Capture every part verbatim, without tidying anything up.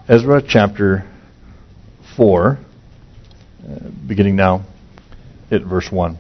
Ezra chapter four, uh, beginning now at verse one.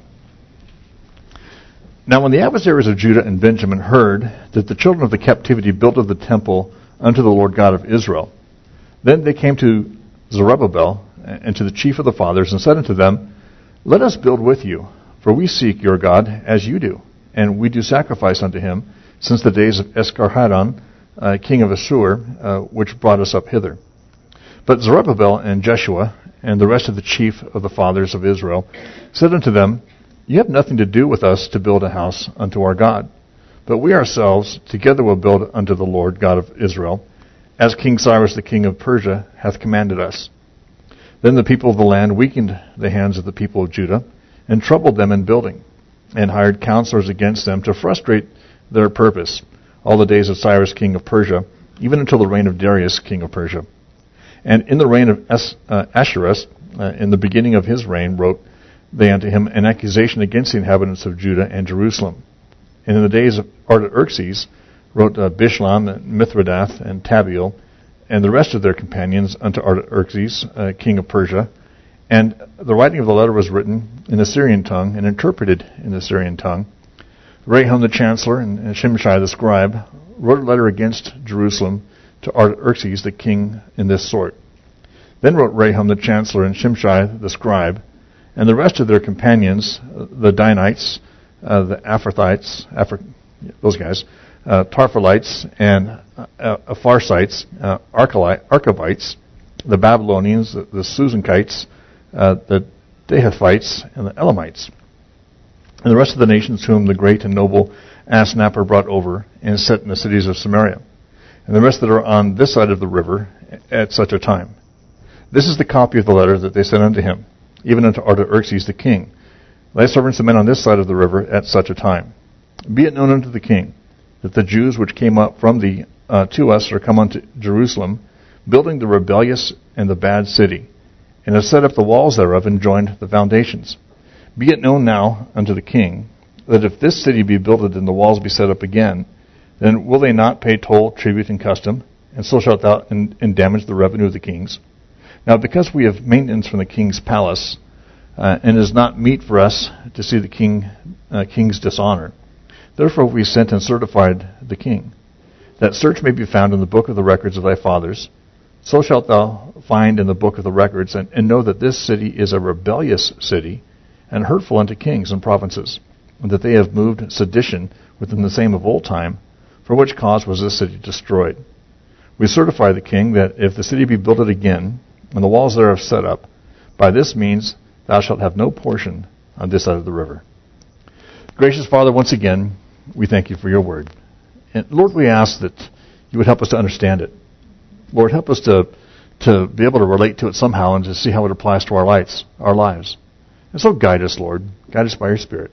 Now when the adversaries of Judah and Benjamin heard that the children of the captivity builded the temple unto the Lord God of Israel, then they came to Zerubbabel and to the chief of the fathers, and said unto them, Let us build with you, for we seek your God as you do, and we do sacrifice unto him since the days of Esarhaddon, uh, king of Assur, uh, which brought us up hither. But Zerubbabel and Jeshua and the rest of the chief of the fathers of Israel said unto them, You have nothing to do with us to build a house unto our God, but we ourselves together will build unto the Lord God of Israel, as King Cyrus the king of Persia hath commanded us. Then the people of the land weakened the hands of the people of Judah, and troubled them in building, and hired counselors against them to frustrate their purpose, all the days of Cyrus king of Persia, even until the reign of Darius king of Persia. And in the reign of Es- uh, Ahasuerus, uh, in the beginning of his reign, wrote they unto him an accusation against the inhabitants of Judah and Jerusalem. And in the days of Artaxerxes, wrote uh, Bishlam, and Mithridath, and Tabeel, and the rest of their companions unto Artaxerxes, uh, king of Persia. And the writing of the letter was written in the Syrian tongue, and interpreted in the Syrian tongue. Rahum the chancellor and Shimshai the scribe wrote a letter against Jerusalem to Artaxerxes the king in this sort. Then wrote Rahum the chancellor and Shimshai the scribe, and the rest of their companions, uh, the Danites, uh, the Aphathites, Afri- those guys, uh, Tarphalites, and uh, uh, Apharsites, uh, Archavites, the Babylonians, the, the Susankites, uh, the Dehathites, and the Elamites, and the rest of the nations whom the great and noble Asnapper brought over and set in the cities of Samaria, and the rest that are on this side of the river at such a time. This is the copy of the letter that they sent unto him, even unto Artaxerxes the king. Thy servants the men on this side of the river at such a time. Be it known unto the king, that the Jews which came up from thee uh, to us are come unto Jerusalem, building the rebellious and the bad city, and have set up the walls thereof, and joined the foundations. Be it known now unto the king, that if this city be builded and the walls be set up again, then will they not pay toll, tribute, and custom, and so shalt thou and, and damage the revenue of the kings? Now because we have maintenance from the king's palace, uh, and it is not meet for us to see the king uh, king's dishonor, therefore we sent and certified the king, that search may be found in the book of the records of thy fathers. So shalt thou find in the book of the records, and, and know that this city is a rebellious city, and hurtful unto kings and provinces, and that they have moved sedition within the same of old time, for which cause was this city destroyed. We certify the king that if the city be builded again, and the walls thereof set up, by this means thou shalt have no portion on this side of the river. Gracious Father, once again, we thank you for your word. And Lord, we ask that you would help us to understand it. Lord, help us to, to be able to relate to it somehow and to see how it applies to our lives, our lives. And so guide us, Lord. Guide us by your Spirit.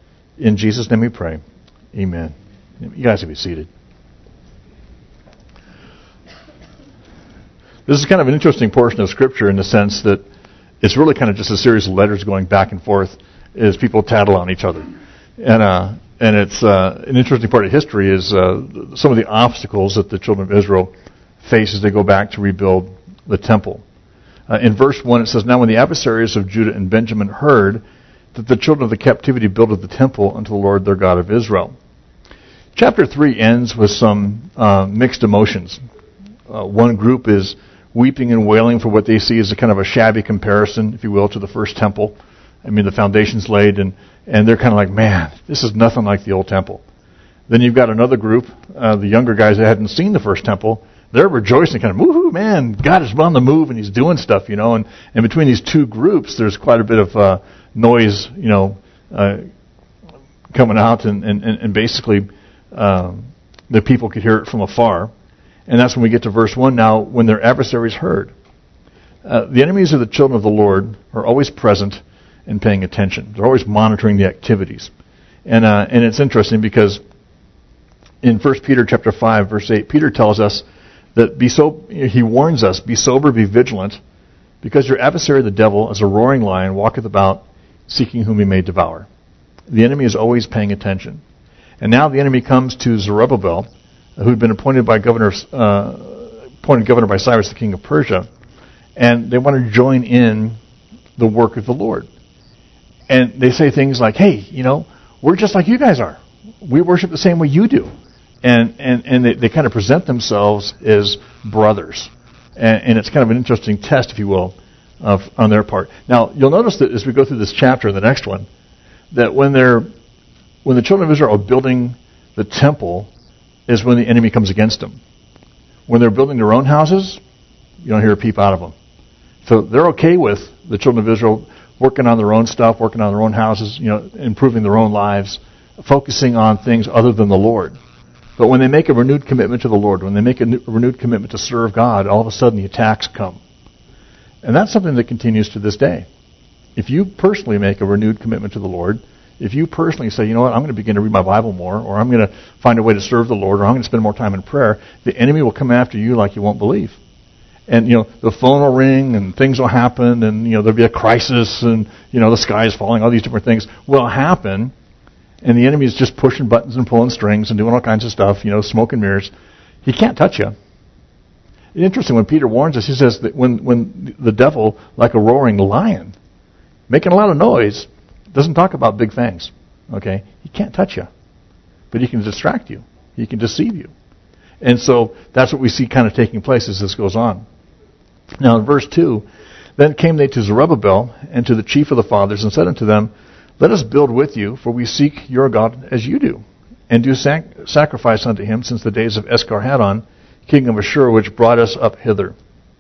In Jesus' name we pray. Amen. You guys can be seated. This is kind of an interesting portion of Scripture in the sense that it's really kind of just a series of letters going back and forth as people tattle on each other. And uh, and it's uh, an interesting part of history is uh, some of the obstacles that the children of Israel face as they go back to rebuild the temple. Uh, in verse one it says, Now when the adversaries of Judah and Benjamin heard that the children of the captivity builded the temple unto the Lord their God of Israel. Chapter three ends with some uh, mixed emotions. Uh, one group is weeping and wailing for what they see as a kind of a shabby comparison, if you will, to the first temple. I mean, the foundation's laid, and, and they're kind of like, man, this is nothing like the old temple. Then you've got another group, uh, the younger guys that hadn't seen the first temple. They're rejoicing, kind of, woohoo, man, God is on the move, and he's doing stuff, you know. And, and between these two groups, there's quite a bit of uh, noise, you know, uh, coming out, and, and, and basically um, the people could hear it from afar. And that's when we get to verse one. Now, when their adversaries heard. Uh, the enemies of the children of the Lord are always present and paying attention. They're always monitoring the activities. And uh, and it's interesting because in First Peter chapter five, verse eight, Peter tells us that be so he warns us, be sober, be vigilant, because your adversary the devil, as a roaring lion, walketh about, seeking whom he may devour. The enemy is always paying attention. And now the enemy comes to Zerubbabel, who had been appointed by Governor uh, appointed governor by Cyrus, the king of Persia, and they want to join in the work of the Lord. And they say things like, hey, you know, we're just like you guys are. We worship the same way you do. And and, and they, they kind of present themselves as brothers. And, and it's kind of an interesting test, if you will, of, on their part. Now, you'll notice that as we go through this chapter, the next one, that when they're when the children of Israel are building the temple is when the enemy comes against them. When they're building their own houses, you don't hear a peep out of them. So they're okay with the children of Israel working on their own stuff, working on their own houses, you know, improving their own lives, focusing on things other than the Lord. But when they make a renewed commitment to the Lord, when they make a new, renewed commitment to serve God, all of a sudden the attacks come. And that's something that continues to this day. If you personally make a renewed commitment to the Lord, if you personally say, you know what, I'm going to begin to read my Bible more, or I'm going to find a way to serve the Lord, or I'm going to spend more time in prayer, the enemy will come after you like you won't believe. And, you know, the phone will ring, and things will happen, and, you know, there'll be a crisis, and, you know, the sky is falling, all these different things will happen, and the enemy is just pushing buttons and pulling strings and doing all kinds of stuff, you know, smoke and mirrors. He can't touch you. It's interesting, when Peter warns us, he says that when, when the devil, like a roaring lion, making a lot of noise, doesn't talk about big things, okay? He can't touch you, but he can distract you. He can deceive you. And so that's what we see kind of taking place as this goes on. Now in verse two, then came they to Zerubbabel and to the chief of the fathers and said unto them, let us build with you, for we seek your God as you do, and do sac- sacrifice unto him since the days of Esarhaddon, king of Ashur, which brought us up hither.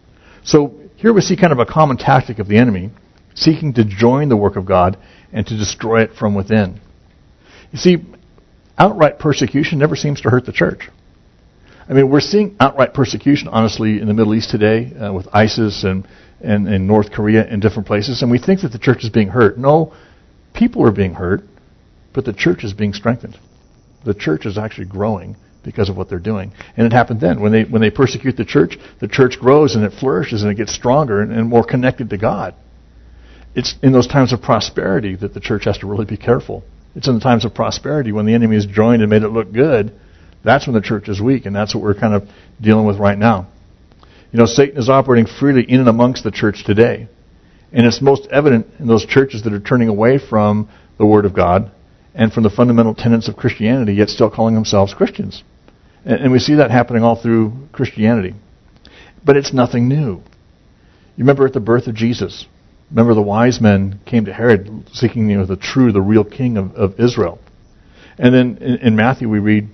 So here we see kind of a common tactic of the enemy, seeking to join the work of God and to destroy it from within. You see, outright persecution never seems to hurt the church. I mean, we're seeing outright persecution, honestly, in the Middle East today uh, with ISIS and, and, and North Korea and different places, and we think that the church is being hurt. No, people are being hurt, but the church is being strengthened. The church is actually growing because of what they're doing. And it happened then. When they when they persecute the church, the church grows and it flourishes and it gets stronger and, and more connected to God. It's in those times of prosperity that the church has to really be careful. It's in the times of prosperity when the enemy has joined and made it look good. That's when the church is weak, and that's what we're kind of dealing with right now. You know, Satan is operating freely in and amongst the church today. And it's most evident in those churches that are turning away from the Word of God and from the fundamental tenets of Christianity, yet still calling themselves Christians. And, and we see that happening all through Christianity. But it's nothing new. You remember at the birth of Jesus, remember the wise men came to Herod seeking, you know, the true, the real king of, of Israel. And then in, in Matthew we read,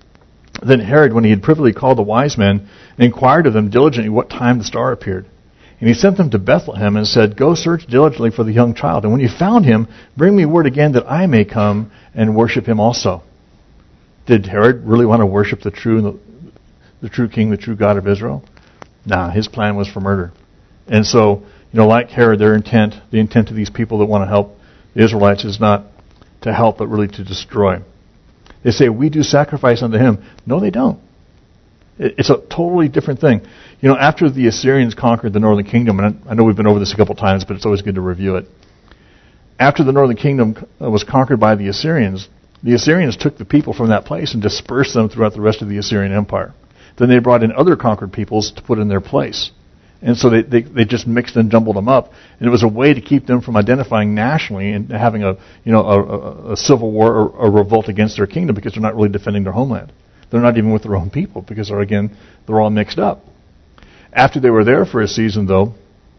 then Herod, when he had privily called the wise men, inquired of them diligently what time the star appeared. And he sent them to Bethlehem and said, go search diligently for the young child. And when you found him, bring me word again that I may come and worship him also. Did Herod really want to worship the true, the, the true king, the true God of Israel? Nah, his plan was for murder. And so, you know, like Herod, their intent, the intent of these people that want to help the Israelites is not to help, but really to destroy. They say, we do sacrifice unto him. No, they don't. It's a totally different thing. You know, after the Assyrians conquered the northern kingdom, and I know we've been over this a couple times, but it's always good to review it. After the northern kingdom was conquered by the Assyrians, the Assyrians took the people from that place and dispersed them throughout the rest of the Assyrian Empire. Then they brought in other conquered peoples to put in their place. And so they, they, they just mixed and jumbled them up. And it was a way to keep them from identifying nationally and having a, you know, a, a, a civil war or a revolt against their kingdom because they're not really defending their homeland. They're not even with their own people because, they're, again, they're all mixed up. After they were there for a season, though,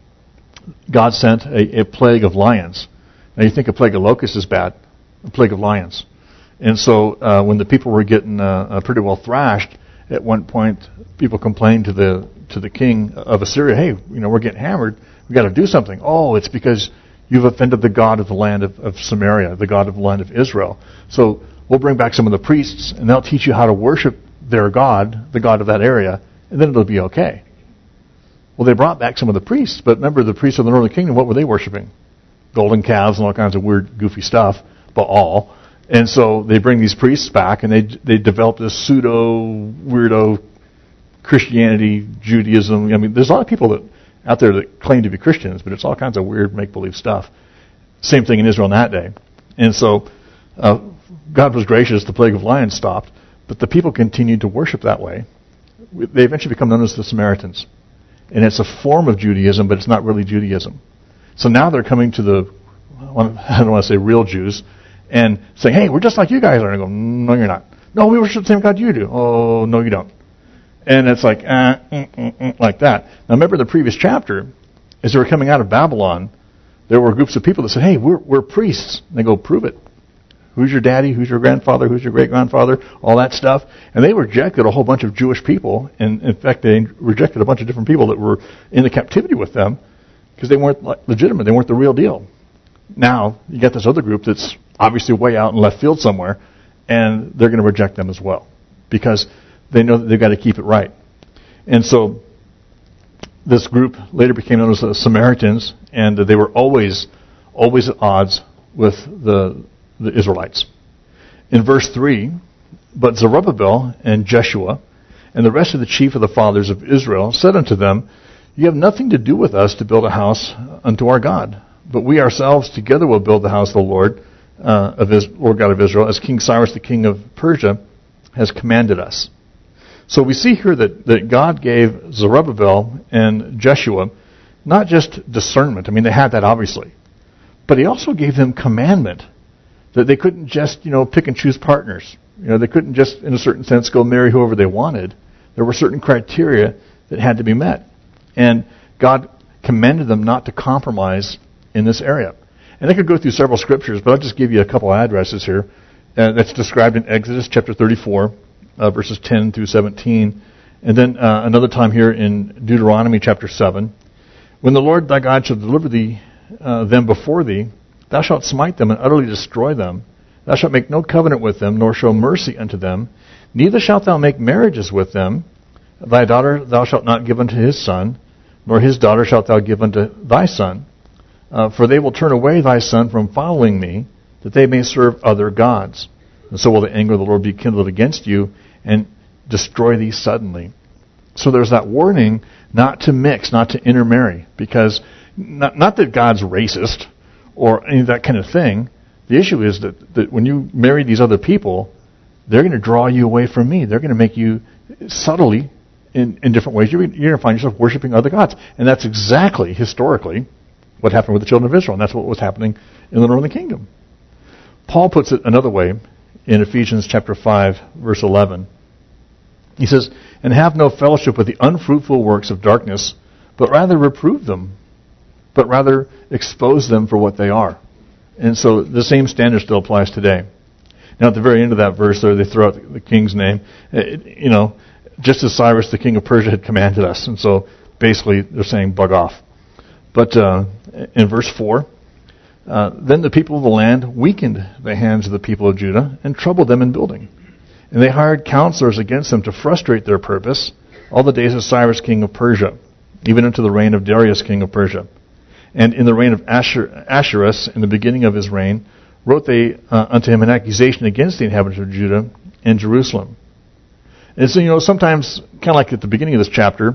God sent a, a plague of lions. Now, you think a plague of locusts is bad. A plague of lions. And so uh, when the people were getting uh, pretty well thrashed, at one point, people complained to the to the king of Assyria, hey, you know, we're getting hammered. We've got to do something. Oh, it's because you've offended the God of the land of, of Samaria, the God of the land of Israel. So we'll bring back some of the priests, and they'll teach you how to worship their God, the God of that area, and then it'll be okay. Well, they brought back some of the priests, but remember, the priests of the northern kingdom, what were they worshiping? Golden calves and all kinds of weird, goofy stuff, Baal. And so they bring these priests back, and they they develop this pseudo weirdo Christianity, Judaism. I mean, there's a lot of people that out there that claim to be Christians, but it's all kinds of weird make-believe stuff. Same thing in Israel in that day. And so uh, God was gracious; the plague of lions stopped, but the people continued to worship that way they eventually become known as the Samaritans. And it's a form of Judaism, but it's not really Judaism. So now they're coming to the, I don't want to say real Jews, and saying, hey, we're just like you guys are. And I go, no, you're not. No, we worship the same God you do. Oh, no, you don't. And it's like, uh, mm, mm, mm, like that. Now remember the previous chapter, as they were coming out of Babylon, there were groups of people that said, hey, we're, we're priests. And they go, prove it. Who's your daddy? Who's your grandfather? Who's your great-grandfather? All that stuff. And they rejected a whole bunch of Jewish people. And in fact, they rejected a bunch of different people that were in the captivity with them because they weren't legitimate. They weren't the real deal. Now, you got this other group that's obviously way out in left field somewhere, and they're going to reject them as well because they know that they've got to keep it right. And so this group later became known as the Samaritans, and they were always, always at odds with the the Israelites. In verse three, but Zerubbabel and Jeshua and the rest of the chief of the fathers of Israel said unto them, you have nothing to do with us to build a house unto our God, but we ourselves together will build the house of the Lord, uh, of His Lord God of Israel, as King Cyrus the king of Persia has commanded us. So we see here that, that God gave Zerubbabel and Jeshua not just discernment, I mean they had that obviously, but He also gave them commandment. That they couldn't just, you know, pick and choose partners. You know, they couldn't just, in a certain sense, go marry whoever they wanted. There were certain criteria that had to be met. And God commanded them not to compromise in this area. And I could go through several scriptures, but I'll just give you a couple addresses here. Uh, that's described in Exodus chapter thirty-four, uh, verses ten through seventeen. And then uh, another time here in Deuteronomy chapter seven. When the Lord thy God shall deliver thee, uh, them before thee, thou shalt smite them and utterly destroy them. Thou shalt make no covenant with them, nor show mercy unto them. Neither shalt thou make marriages with them. Thy daughter thou shalt not give unto his son, nor his daughter shalt thou give unto thy son. Uh, for they will turn away thy son from following me, that they may serve other gods. And so will the anger of the Lord be kindled against you, and destroy thee suddenly. So there's that warning not to mix, not to intermarry, because not, not that God's racist, or any of that kind of thing. The issue is that, that when you marry these other people, they're going to draw you away from me. They're going to make you subtly, in, in different ways, you're, you're going to find yourself worshiping other gods. And that's exactly, historically, what happened with the children of Israel. And that's what was happening in the northern kingdom. Paul puts it another way in Ephesians chapter five, verse eleven. He says, and have no fellowship with the unfruitful works of darkness, but rather reprove them. But rather expose them for what they are. And so the same standard still applies today. Now at the very end of that verse there, they throw out the king's name. It, you know, just as Cyrus, the king of Persia, had commanded us. And so basically they're saying bug off. But uh, in verse four, uh, then the people of the land weakened the hands of the people of Judah and troubled them in building. And they hired counselors against them to frustrate their purpose all the days of Cyrus, king of Persia, even unto the reign of Darius, king of Persia. And in the reign of Ashur, Ahasuerus, in the beginning of his reign, wrote they uh, unto him an accusation against the inhabitants of Judah and Jerusalem. And so, you know, sometimes, kind of like at the beginning of this chapter,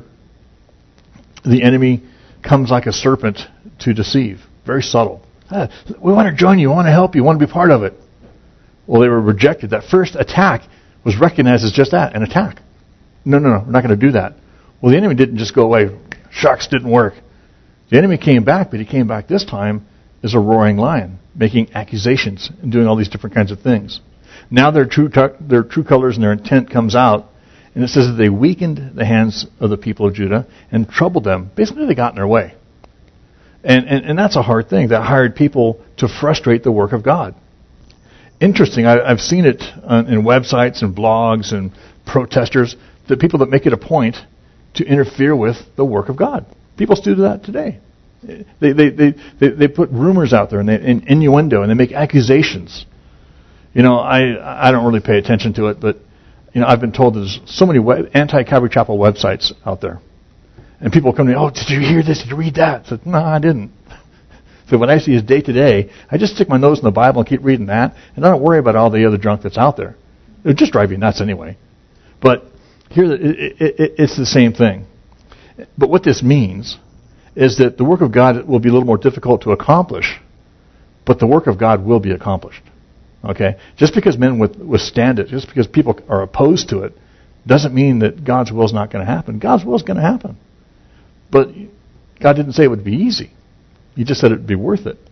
the enemy comes like a serpent to deceive. Very subtle. Ah, we want to join you, we want to help you, we want to be part of it. Well, they were rejected. That first attack was recognized as just that, an attack. No, no, no, we're not going to do that. Well, the enemy didn't just go away. Shucks, didn't work. The enemy came back, but he came back this time as a roaring lion, making accusations and doing all these different kinds of things. Now their true their true colors and their intent comes out, and it says that they weakened the hands of the people of Judah and troubled them. Basically, they got in their way. And, and, and that's a hard thing. They hired people to frustrate the work of God. Interesting, I, I've seen it on, in websites and blogs and protesters, the people that make it a point to interfere with the work of God. People still do that today. They they they they, they put rumors out there and, they, and innuendo, and they make accusations. You know, I I don't really pay attention to it, but you know, I've been told there's so many web, anti-Calvary Chapel websites out there, and people come to me, oh, did you hear this? Did you read that? I said, no, I didn't. So what I see is day to day, I just stick my nose in the Bible and keep reading that, and I don't worry about all the other junk that's out there. It would just drive you nuts anyway. But here, it, it, it, it's the same thing. But what this means is that the work of God will be a little more difficult to accomplish, but the work of God will be accomplished. Okay? Just because men withstand it, just because people are opposed to it, doesn't mean that God's will is not going to happen. God's will is going to happen. But God didn't say it would be easy. He just said it would be worth it.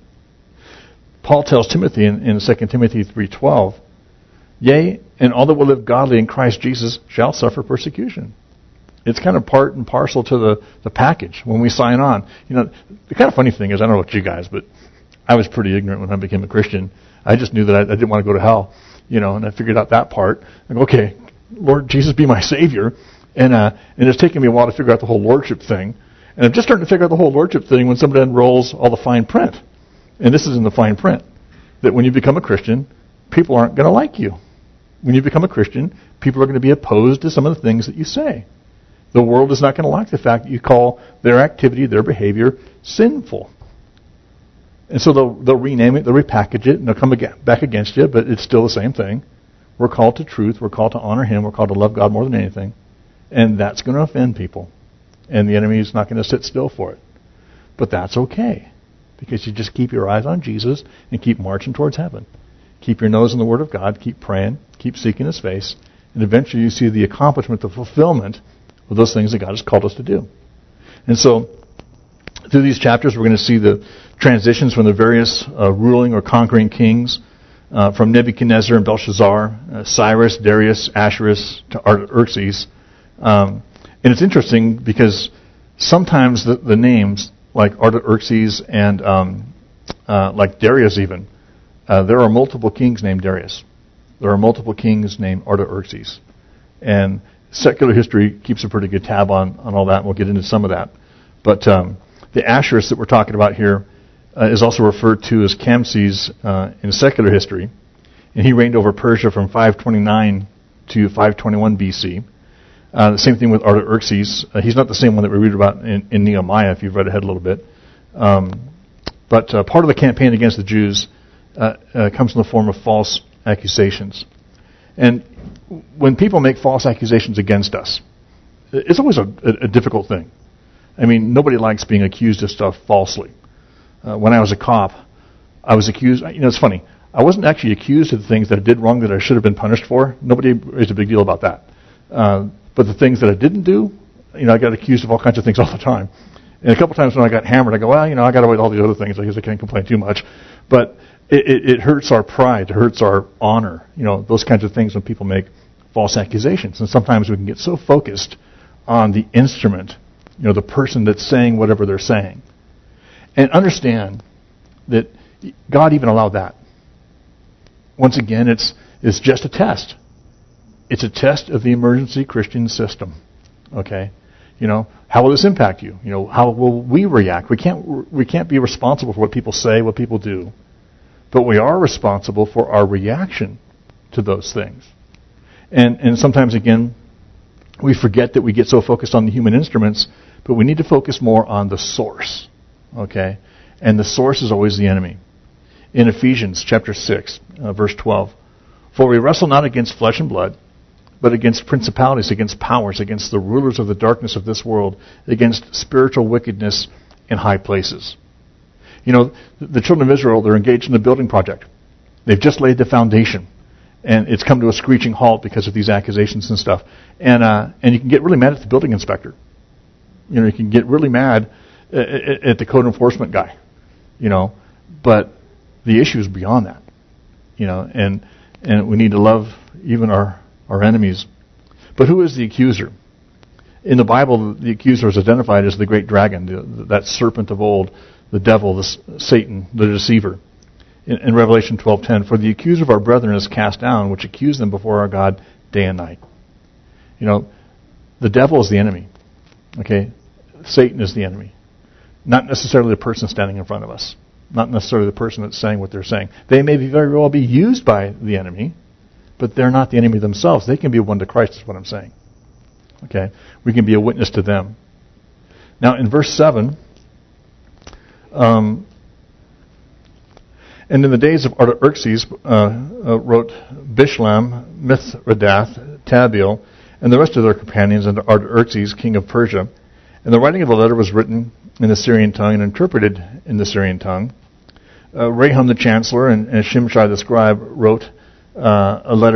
Paul tells Timothy in, in Second Timothy three twelve, yea, and all that will live godly in Christ Jesus shall suffer persecution. It's kind of part and parcel to the, the package when we sign on. You know, the kind of funny thing is, I don't know about you guys, but I was pretty ignorant when I became a Christian. I just knew that I, I didn't want to go to hell, you know, and I figured out that part. I go, okay, Lord Jesus, be my Savior. And uh, and it's taken me a while to figure out the whole Lordship thing. And I'm just starting to figure out the whole Lordship thing when somebody unrolls all the fine print. And this is in the fine print, that when you become a Christian, people aren't going to like you. When you become a Christian, people are going to be opposed to some of the things that you say. The world is not going to like the fact that you call their activity, their behavior, sinful. And so they'll, they'll rename it, they'll repackage it, and they'll come again, back against you, but it's still the same thing. We're called to truth, we're called to honor Him, we're called to love God more than anything. And that's going to offend people. And the enemy is not going to sit still for it. But that's okay. Because you just keep your eyes on Jesus and keep marching towards heaven. Keep your nose in the Word of God, keep praying, keep seeking His face, and eventually you see the accomplishment, the fulfillment of those things that God has called us to do. And so, through these chapters, we're going to see the transitions from the various uh, ruling or conquering kings, uh, from Nebuchadnezzar and Belshazzar, uh, Cyrus, Darius, Ahasuerus, to Artaxerxes. Um, and it's interesting because sometimes the, the names, like Artaxerxes and um, uh, like Darius even, uh, there are multiple kings named Darius. There are multiple kings named Artaxerxes. And secular history keeps a pretty good tab on, on all that, and we'll get into some of that. But um, the Ahasuerus that we're talking about here uh, is also referred to as Camses uh, in secular history. And he reigned over Persia from five twenty-nine to five twenty-one B C. Uh, the same thing with Artaxerxes. Uh, he's not the same one that we read about in, in Nehemiah, if you've read ahead a little bit. Um, but uh, part of the campaign against the Jews uh, uh, comes in the form of false accusations. And when people make false accusations against us, it's always a, a, a difficult thing. I mean, nobody likes being accused of stuff falsely. Uh, when I was a cop, I was accused, you know, it's funny. I wasn't actually accused of the things that I did wrong that I should have been punished for. Nobody raised a big deal about that. Uh, but the things that I didn't do, you know, I got accused of all kinds of things all the time. And a couple times when I got hammered, I go, well, you know, I got away with all the other things. I guess I can't complain too much. But it, it, it hurts our pride. It hurts our honor. You know, those kinds of things when people make false accusations. And sometimes we can get so focused on the instrument, you know, the person that's saying whatever they're saying. And understand that God even allowed that. Once again, it's it's just a test. It's a test of the emergency Christian system. Okay? You know, how will this impact you? You know, how will we react? We can't we can't be responsible for what people say, what people do. But we are responsible for our reaction to those things. And and sometimes again, we forget that we get so focused on the human instruments, but we need to focus more on the source. Okay? And the source is always the enemy. In Ephesians chapter six, uh, verse twelve, for we wrestle not against flesh and blood, but against principalities, against powers, against the rulers of the darkness of this world, against spiritual wickedness in high places. You know, the children of Israel, they're engaged in the building project. They've just laid the foundation, and it's come to a screeching halt because of these accusations and stuff. And uh, and you can get really mad at the building inspector. You know, you can get really mad at, at the code enforcement guy. You know, but the issue is beyond that. You know, and and we need to love even our our enemies. But who is the accuser? In the Bible, the accuser is identified as the great dragon, the, that serpent of old, the devil, the Satan, the deceiver. In, in Revelation twelve ten, for the accuser of our brethren is cast down, which accuse them before our God day and night. You know, the devil is the enemy. Okay? Satan is the enemy. Not necessarily the person standing in front of us. Not necessarily the person that's saying what they're saying. They may be very well be used by the enemy, but they're not the enemy themselves. They can be one to Christ, is what I'm saying. Okay? We can be a witness to them. Now, in verse seven, um, and in the days of Artaxerxes, uh, uh, wrote Bishlam, Mithredath, Tabeel, and the rest of their companions unto Artaxerxes, king of Persia. And the writing of the letter was written in the Syrian tongue and interpreted in the Syrian tongue. Uh, Rahum the chancellor and, and Shimshai the scribe wrote uh, a letter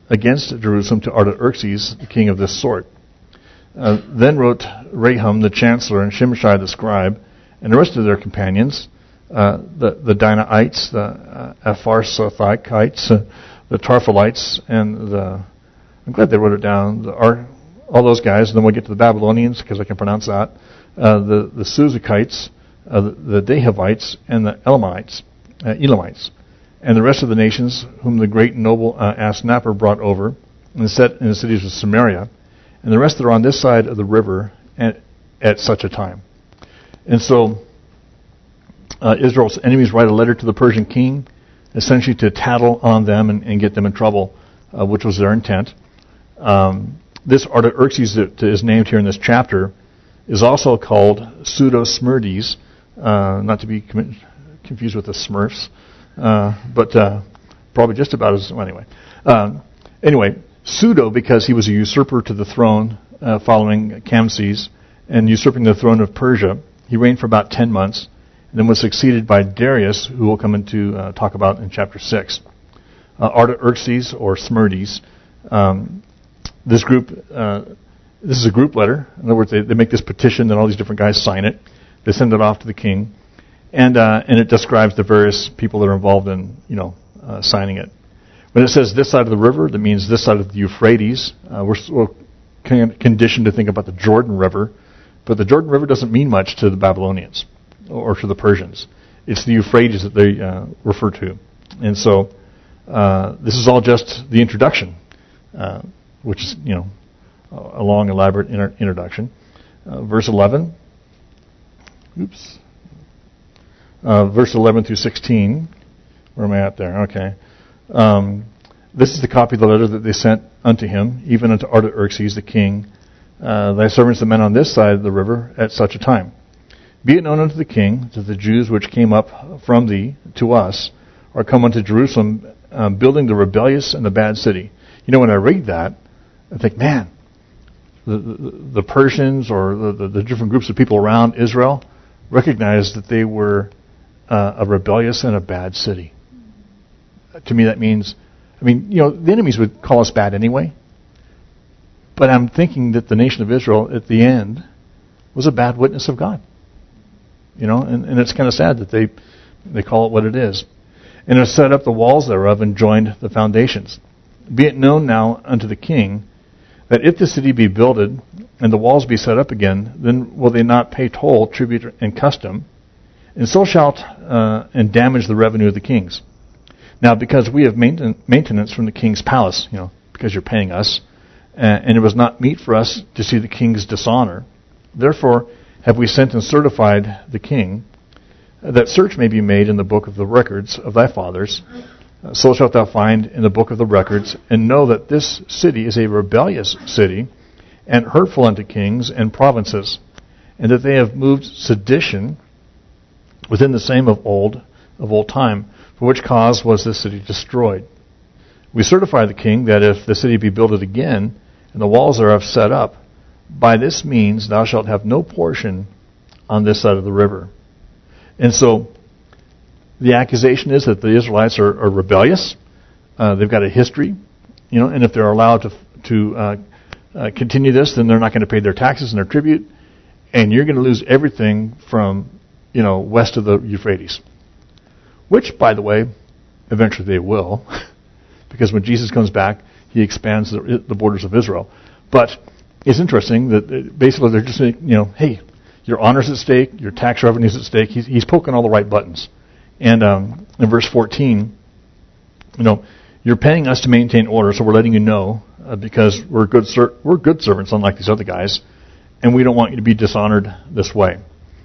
against Jerusalem to Artaxerxes, the king of this sort. Uh, then wrote Rahum the chancellor and Shimshai the scribe and the rest of their companions, uh, the, the Dinaites, the uh, Apharsothites, uh, the Tarphalites, and the, I'm glad they wrote it down, the Ar, all those guys, and then we'll get to the Babylonians, because I can pronounce that, uh, the, the Suzakites, uh, the, the Dahavites, and the Elamites, uh, Elamites, and the rest of the nations whom the great and noble uh, Asnapper brought over, and set in the cities of Samaria, and the rest that are on this side of the river at, at such a time. And so uh, Israel's enemies write a letter to the Persian king, essentially to tattle on them and, and get them in trouble, uh, which was their intent. Um, this Artaxerxes that is named here in this chapter is also called Pseudo-Smyrdes, uh, not to be com- confused with the Smurfs, uh, but uh, probably just about as, well, anyway. Um, anyway, pseudo because he was a usurper to the throne uh, following Camses and usurping the throne of Persia. He reigned for about ten months and then was succeeded by Darius, who we'll come into uh, talk about in chapter six. Uh, Artaxerxes, or Smyrdes, um, this group, uh, this is a group letter. In other words, they, they make this petition, then all these different guys sign it. They send it off to the king, and uh, and it describes the various people that are involved in, you know, uh, signing it. When it says this side of the river, that means this side of the Euphrates. Uh, we're, we're conditioned to think about the Jordan River, but the Jordan River doesn't mean much to the Babylonians or to the Persians. It's the Euphrates that they uh, refer to. And so uh, this is all just the introduction, uh, which is, you know, a long, elaborate inter- introduction. Uh, verse eleven. Oops. Uh, verse eleven through sixteen. Where am I at there? Okay. Um, this is the copy of the letter that they sent unto him, even unto Artaxerxes the king, uh, thy servants the men on this side of the river at such a time. Be it known unto the king that the Jews which came up from thee to us are come unto Jerusalem, um, building the rebellious and the bad city. You know, when I read that, I think, man, the, the, the Persians or the, the, the different groups of people around Israel recognized that they were uh, a rebellious and a bad city. To me, that means, I mean, you know, the enemies would call us bad anyway. But I'm thinking that the nation of Israel, at the end, was a bad witness of God. You know, and, and it's kind of sad that they they call it what it is. And have set up the walls thereof and joined the foundations. Be it known now unto the king that if the city be builded and the walls be set up again, then will they not pay toll, tribute, and custom, and so shalt uh, and damage the revenue of the kings. Now, because we have mainten- maintenance from the king's palace, you know, because you're paying us, uh, and it was not meet for us to see the king's dishonor, therefore have we sent and certified the king, uh, that search may be made in the book of the records of thy fathers. Uh, so shalt thou find in the book of the records, and know that this city is a rebellious city, and hurtful unto kings and provinces, and that they have moved sedition within the same of old, of old time, for which cause was this city destroyed. We certify the king that if the city be builded again, and the walls thereof set up, by this means thou shalt have no portion on this side of the river. And so, the accusation is that the Israelites are, are rebellious. Uh, they've got a history, you know, and if they're allowed to to uh, uh, continue this, then they're not going to pay their taxes and their tribute, and you're going to lose everything from, you know, west of the Euphrates. Which, by the way, eventually they will, because when Jesus comes back, he expands the, the borders of Israel. But it's interesting that basically they're just saying, you know, hey, your honor's at stake, your tax revenue's at stake. He's, he's poking all the right buttons. And um, in verse fourteen, you know, you're paying us to maintain order, so we're letting you know uh, because we're good ser- we're good servants, unlike these other guys, and we don't want you to be dishonored this way.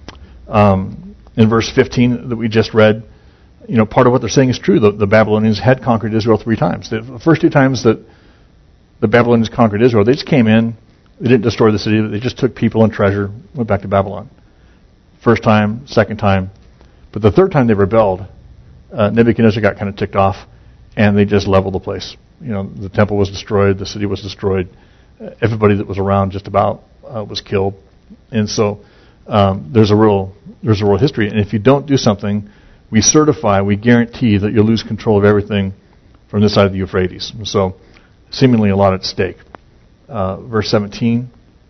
Um, in verse fifteen that we just read, you know, part of what they're saying is true. The, the Babylonians had conquered Israel three times. The first two times that the Babylonians conquered Israel, they just came in, they didn't destroy the city, they just took people and treasure, went back to Babylon. First time, second time. But the third time they rebelled, uh, Nebuchadnezzar got kind of ticked off, and they just leveled the place. You know, the temple was destroyed, the city was destroyed, uh, everybody that was around just about uh, was killed. And so um, there's a real there's a real history. And if you don't do something, we certify, we guarantee that you'll lose control of everything from this side of the Euphrates. And so seemingly a lot at stake. Uh, verse seventeen.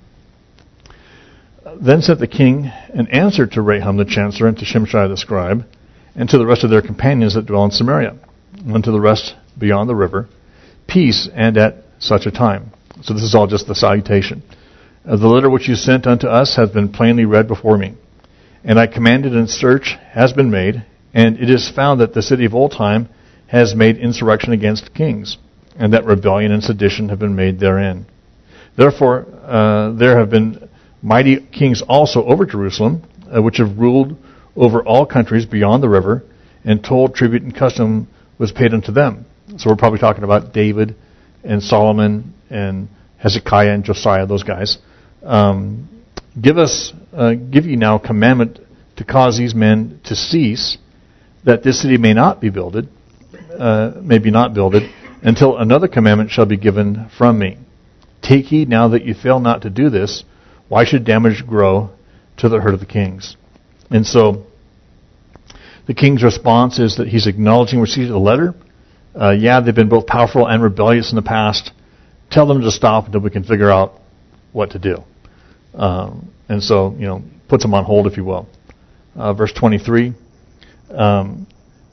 Then sent the king an answer to Raham the chancellor and to Shimshai the scribe and to the rest of their companions that dwell in Samaria, and to the rest beyond the river, peace and at such a time. So this is all just the salutation. Uh, the letter which you sent unto us has been plainly read before me. And I commanded, and search has been made, and it is found that the city of old time has made insurrection against kings, and that rebellion and sedition have been made therein. Therefore, uh, there have been mighty kings also over Jerusalem, uh, which have ruled over all countries beyond the river, and toll, tribute, and custom was paid unto them. So we're probably talking about David and Solomon and Hezekiah and Josiah, those guys. Um, give us, uh, give ye now commandment to cause these men to cease, that this city may not be builded, uh, may be not builded, until another commandment shall be given from me. Take heed now that you fail not to do this. Why should damage grow to the hurt of the kings? And so the king's response is that he's acknowledging receipt of the letter. Uh, yeah, they've been both powerful and rebellious in the past. Tell them to stop until we can figure out what to do. Um, and so, you know, puts them on hold, if you will. Uh, verse twenty-three. Um,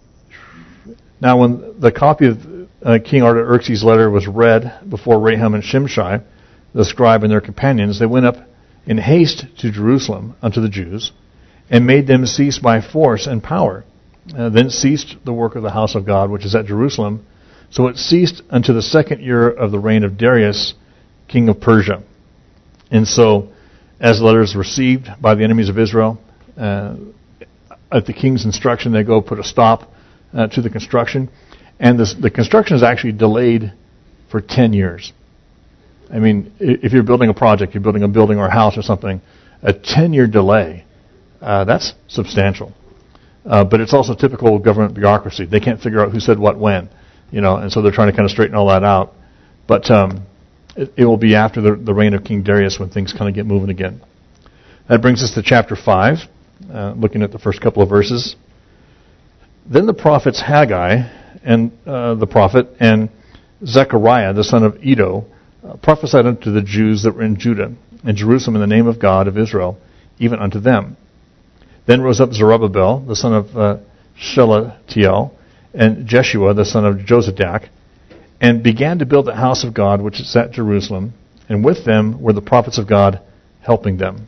now, when the copy of uh, King Artaxerxes' letter was read before Raham and Shimshai, the scribe and their companions, they went up in haste to Jerusalem unto the Jews, and made them cease by force and power. Uh, then ceased the work of the house of God, which is at Jerusalem. So it ceased unto the second year of the reign of Darius, king of Persia. And so, as the letter is received by the enemies of Israel, uh, at the king's instruction, they go put a stop uh, to the construction. And this, the construction is actually delayed for ten years. I mean, if you're building a project, you're building a building or a house or something, a ten-year delay, uh, that's substantial. Uh, but it's also typical of government bureaucracy. They can't figure out who said what when, you know, and so they're trying to kind of straighten all that out. But um, it, it will be after the, the reign of King Darius when things kind of get moving again. That brings us to chapter five, uh, looking at the first couple of verses. Then the prophets Haggai and uh, the prophet and Zechariah, the son of Iddo, uh, prophesied unto the Jews that were in Judah and Jerusalem in the name of God of Israel, even unto them. Then rose up Zerubbabel, the son of uh, Shealtiel, and Jeshua, the son of Jozadak, and began to build the house of God, which is at Jerusalem, and with them were the prophets of God helping them.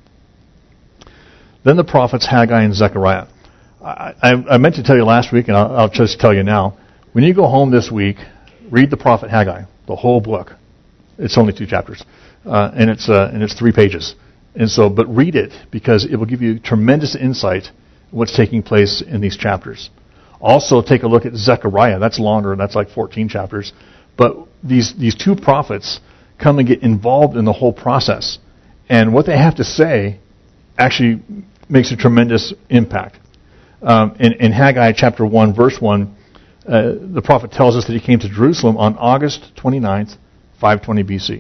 Then the prophets Haggai and Zechariah. I, I, I meant to tell you last week, and I'll, I'll just tell you now. When you go home this week, read the prophet Haggai, the whole book. It's only two chapters, uh, and it's uh, and it's three pages. And so, but read it because it will give you tremendous insight what's taking place in these chapters. Also, take a look at Zechariah. That's longer. That's like fourteen chapters. But these these two prophets come and get involved in the whole process, and what they have to say actually makes a tremendous impact. Um, in, in Haggai chapter one, verse one, uh, the prophet tells us that he came to Jerusalem on August twenty-ninth, five twenty B C.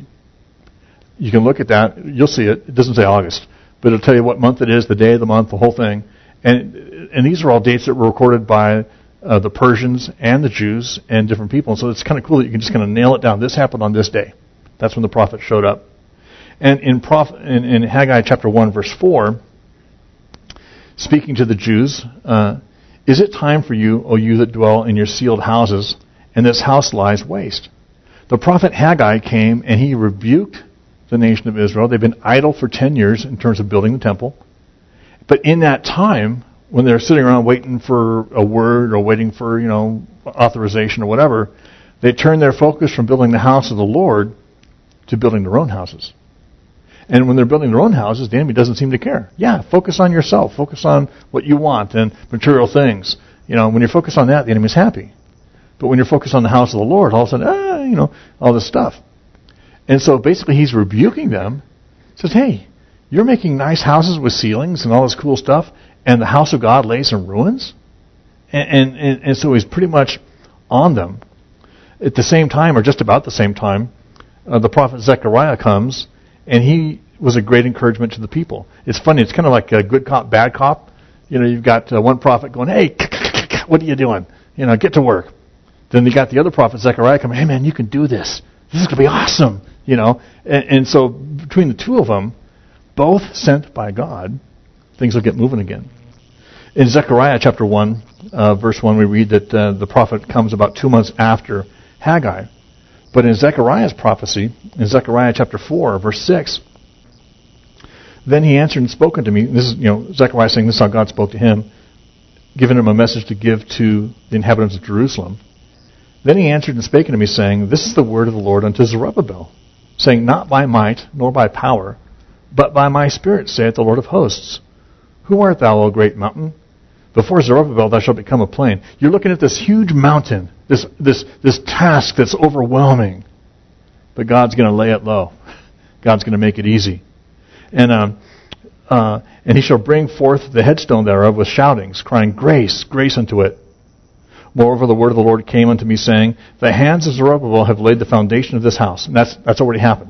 You can look at that. You'll see it. It doesn't say August, but it'll tell you what month it is, the day of the month, the whole thing. And and these are all dates that were recorded by uh, the Persians and the Jews and different people. And so it's kind of cool that you can just kind of nail it down. This happened on this day. That's when the prophet showed up. And in, Proph- in, in Haggai chapter one, verse four, speaking to the Jews, uh, is it time for you, O you that dwell in your sealed houses, and this house lies waste? The prophet Haggai came and he rebuked the nation of Israel. They've been idle for ten years in terms of building the temple. But in that time, when they're sitting around waiting for a word or waiting for, you know, authorization or whatever, they turn their focus from building the house of the Lord to building their own houses. And when they're building their own houses, the enemy doesn't seem to care. Yeah, focus on yourself. Focus on what you want and material things. You know, when you're focused on that, the enemy's happy. But when you're focused on the house of the Lord, all of a sudden, ah, you know, all this stuff. And so basically he's rebuking them. Says, hey, you're making nice houses with ceilings and all this cool stuff, and the house of God lays in ruins? And, and, and so he's pretty much on them. At the same time, or just about the same time, uh, the prophet Zechariah comes, and he was a great encouragement to the people. It's funny, it's kind of like a good cop, bad cop. You know, you've got uh, one prophet going, hey, what are you doing? You know, get to work. Then you got the other prophet, Zechariah, coming, hey man, you can do this. This is going to be awesome. You know, and, and so between the two of them, both sent by God, things will get moving again. In Zechariah chapter one, uh, verse one, we read that uh, the prophet comes about two months after Haggai. But in Zechariah's prophecy, in Zechariah chapter four, verse six, then he answered and spoke unto me. This is, you know, Zechariah saying this is how God spoke to him, giving him a message to give to the inhabitants of Jerusalem. Then he answered and spake unto me, saying, this is the word of the Lord unto Zerubbabel, saying, not by might, nor by power, but by my Spirit, saith the Lord of hosts. Who art thou, O great mountain? Before Zerubbabel thou shalt become a plain. You're looking at this huge mountain, this this this task that's overwhelming. But God's going to lay it low. God's going to make it easy. And um, uh, and he shall bring forth the headstone thereof with shoutings, crying, grace, grace unto it. Moreover, the word of the Lord came unto me, saying, the hands of Zerubbabel have laid the foundation of this house. And that's that's already happened.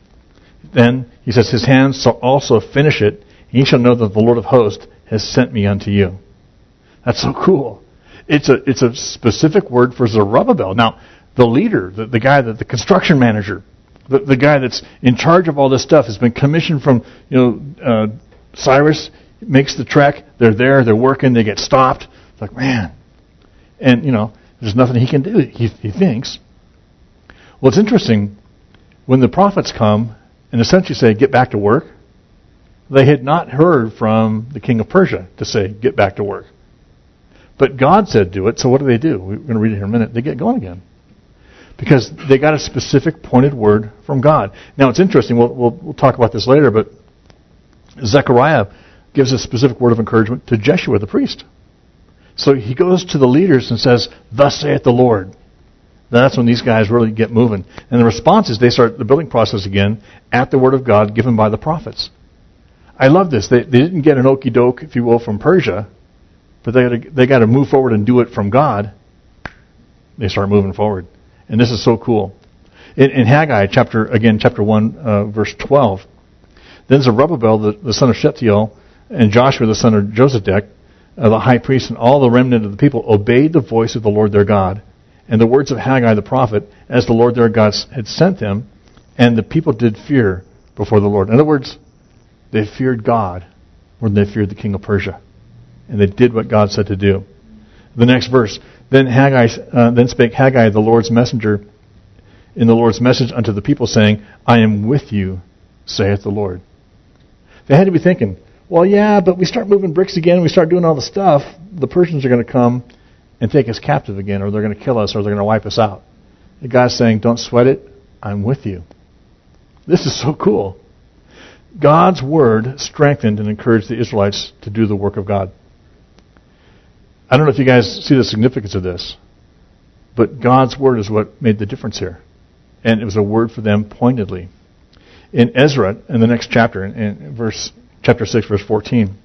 Then he says, his hands shall also finish it, and ye shall know that the Lord of hosts has sent me unto you. That's so cool. It's a it's a specific word for Zerubbabel. Now, the leader, the, the guy, that the construction manager, the, the guy that's in charge of all this stuff, has been commissioned from, you know, uh, Cyrus, makes the trek. They're there, they're working, they get stopped. It's like, man. And, you know, there's nothing he can do, he, he thinks. Well, it's interesting. When the prophets come and essentially say, get back to work, they had not heard from the king of Persia to say, get back to work. But God said do it, so what do they do? We're going to read it here in a minute. They get going again. Because they got a specific pointed word from God. Now it's interesting, we'll, we'll, we'll talk about this later, but Zechariah gives a specific word of encouragement to Jeshua the priest. So he goes to the leaders and says, thus saith the Lord. That's when these guys really get moving. And the response is they start the building process again at the word of God given by the prophets. I love this. They, they didn't get an okey doke, if you will, from Persia, but they gotta, they got to move forward and do it from God. They start moving forward. And this is so cool. In, in Haggai, chapter again, chapter one, uh, verse twelve, then Zerubbabel, the, the son of Shealtiel, and Joshua, the son of Josedek, uh, the high priest, and all the remnant of the people obeyed the voice of the Lord their God, and the words of Haggai the prophet, as the Lord their God had sent them, and the people did fear before the Lord. In other words, they feared God more than they feared the king of Persia. And they did what God said to do. The next verse, then Haggai, uh, then spake Haggai, the Lord's messenger, in the Lord's message unto the people, saying, I am with you, saith the Lord. They had to be thinking, well, yeah, but we start moving bricks again, we start doing all the stuff, the Persians are going to come and take us captive again, or they're going to kill us, or they're going to wipe us out. The guy's saying, don't sweat it, I'm with you. This is so cool. God's word strengthened and encouraged the Israelites to do the work of God. I don't know if you guys see the significance of this, but God's word is what made the difference here. And it was a word for them pointedly. In Ezra, in the next chapter, in verse chapter six, verse fourteen,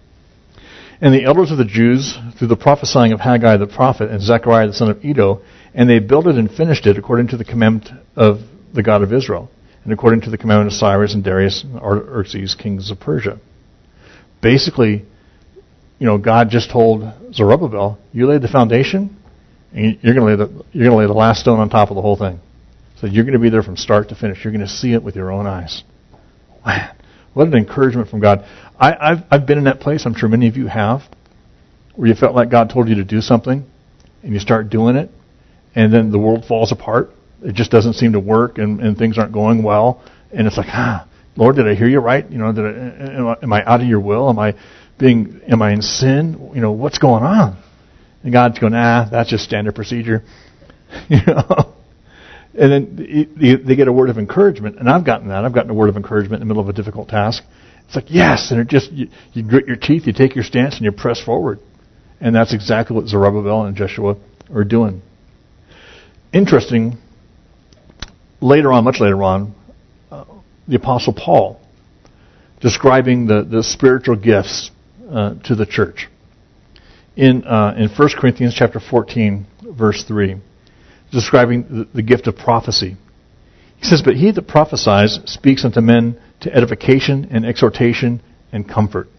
and the elders of the Jews, through the prophesying of Haggai the prophet and Zechariah the son of Iddo, and they built it and finished it according to the commandment of the God of Israel, and according to the commandment of Cyrus and Darius and Artaxerxes, kings of Persia. Basically, you know, God just told Zerubbabel, you laid the foundation, and you're going to lay the you're going to lay the last stone on top of the whole thing. So you're going to be there from start to finish. You're going to see it with your own eyes. Man, what an encouragement from God. I, I've I've been in that place. I'm sure many of you have, where you felt like God told you to do something, and you start doing it, and then the world falls apart. It just doesn't seem to work, and, and things aren't going well, and it's like, ah, Lord, did I hear you right? You know, did I, am I, am I out of your will? Am I being, am I in sin? You know, what's going on? And God's going, ah, that's just standard procedure. You know? And then they get a word of encouragement, and I've gotten that. I've gotten a word of encouragement in the middle of a difficult task. It's like, yes, and it just, you, you grit your teeth, you take your stance, and you press forward. And that's exactly what Zerubbabel and Jeshua are doing. Interesting, later on, much later on, uh, the Apostle Paul, describing the, the spiritual gifts uh, to the church. In uh, in First Corinthians chapter fourteen, verse three, describing the, the gift of prophecy. He says, but he that prophesies speaks unto men to edification and exhortation and comfort.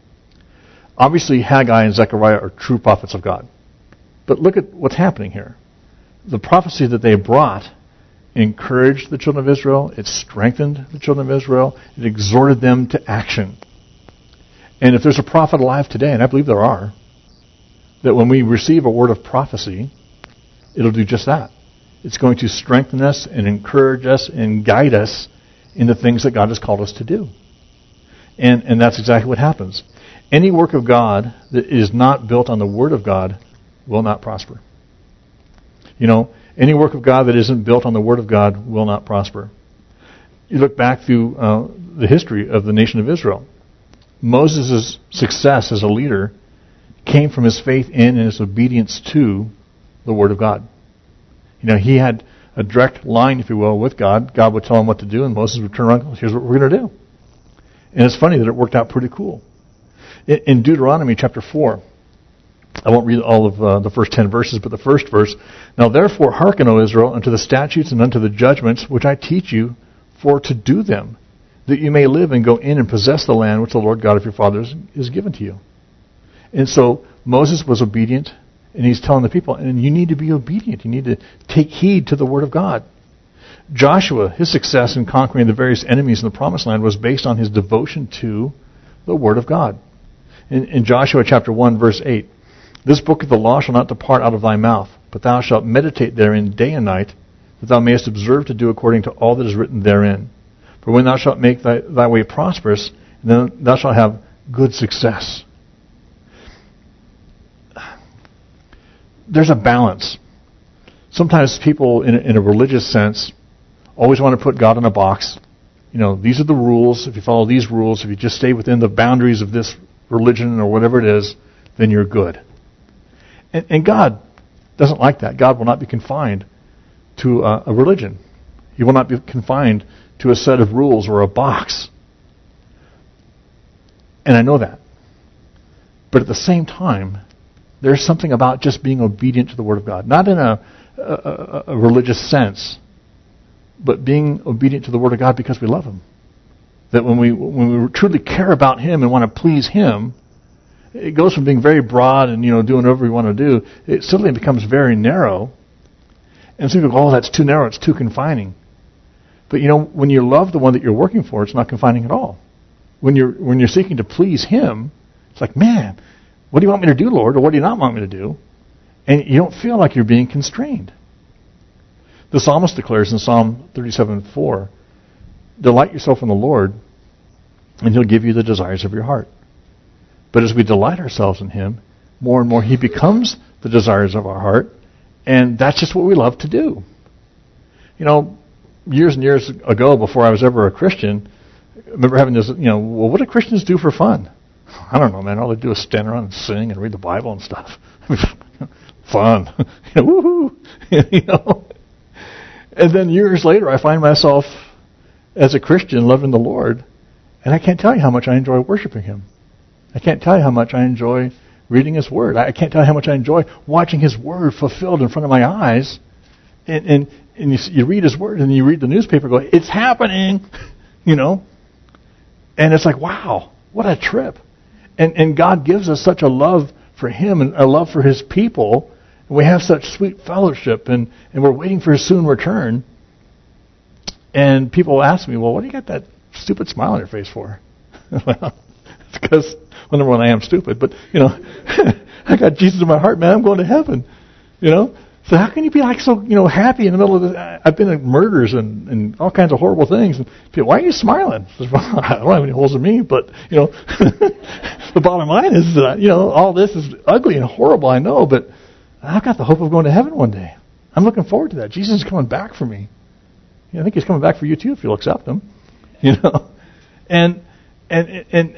Obviously, Haggai and Zechariah are true prophets of God. But look at what's happening here. the prophecy that they brought encouraged the children of Israel. It strengthened the children of Israel. It exhorted them to action. And if there's a prophet alive today, and I believe there are, that when we receive a word of prophecy, it'll do just that. It's going to strengthen us and encourage us and guide us in the things that God has called us to do. And and that's exactly what happens. Any work of God that is not built on the Word of God will not prosper. You know, any work of God that isn't built on the Word of God will not prosper. You look back through uh, the history of the nation of Israel. Moses' success as a leader came from his faith in and his obedience to the Word of God. You know, he had a direct line, if you will, with God. God would tell him what to do, and Moses would turn around and go, here's what we're going to do. And it's funny that it worked out pretty cool. In Deuteronomy chapter four, I won't read all of uh, the first ten verses, but the first verse, now therefore hearken, O Israel, unto the statutes and unto the judgments which I teach you for to do them, that you may live and go in and possess the land which the Lord God of your fathers is given to you. And so Moses was obedient, and he's telling the people, and you need to be obedient. You need to take heed to the Word of God. Joshua, his success in conquering the various enemies in the Promised Land was based on his devotion to the Word of God. In, in Joshua chapter one, verse eight, this book of the law shall not depart out of thy mouth, but thou shalt meditate therein day and night, that thou mayest observe to do according to all that is written therein. For when thou shalt make thy, thy way prosperous, then thou shalt have good success. There's a balance. Sometimes people, in a, in a religious sense, always want to put God in a box. You know, these are the rules. If you follow these rules, if you just stay within the boundaries of this religion or whatever it is, then you're good. And, and God doesn't like that. God will not be confined to a, a religion. He will not be confined to a set of rules or a box. And I know that. But at the same time, there's something about just being obedient to the Word of God. Not in a, a, a religious sense, but being obedient to the Word of God because we love Him. That when we when we truly care about Him and want to please Him, it goes from being very broad and, you know, doing whatever we want to do, it suddenly becomes very narrow. And some people go, oh, that's too narrow, it's too confining. But, you know, when you love the one that you're working for, it's not confining at all. When you're when you're seeking to please Him, it's like, man, what do you want me to do, Lord, or what do you not want me to do? And you don't feel like you're being constrained. The psalmist declares in Psalm thirty-seven four, delight yourself in the Lord, and He'll give you the desires of your heart. But as we delight ourselves in Him, more and more He becomes the desires of our heart, and that's just what we love to do. You know, years and years ago, before I was ever a Christian, I remember having this, you know, well, what do Christians do for fun? I don't know, man. All they do is stand around and sing and read the Bible and stuff. Fun. You know, woohoo. You know. And then years later, I find myself as a Christian loving the Lord, and I can't tell you how much I enjoy worshiping Him. I can't tell you how much I enjoy reading His Word. I can't tell you how much I enjoy watching His Word fulfilled in front of my eyes. And and, and you, you read His Word, and you read the newspaper, go, it's happening, you know. And it's like, wow, what a trip. And and God gives us such a love for Him and a love for His people. And we have such sweet fellowship, and, and we're waiting for His soon return. And people ask me, well, what do you got that stupid smile on your face for? Well, it's because, well, number one, I am stupid, but, you know, I got Jesus in my heart, man. I'm going to heaven, you know. So how can you be like so, you know, happy in the middle of this? I've been in murders and, and all kinds of horrible things. And people, why are you smiling? I said, well, I don't have any holes in me, but, you know, the bottom line is that, you know, all this is ugly and horrible, I know, but I've got the hope of going to heaven one day. I'm looking forward to that. Jesus is coming back for me. You know, I think He's coming back for you too if you'll accept Him. You know, and and and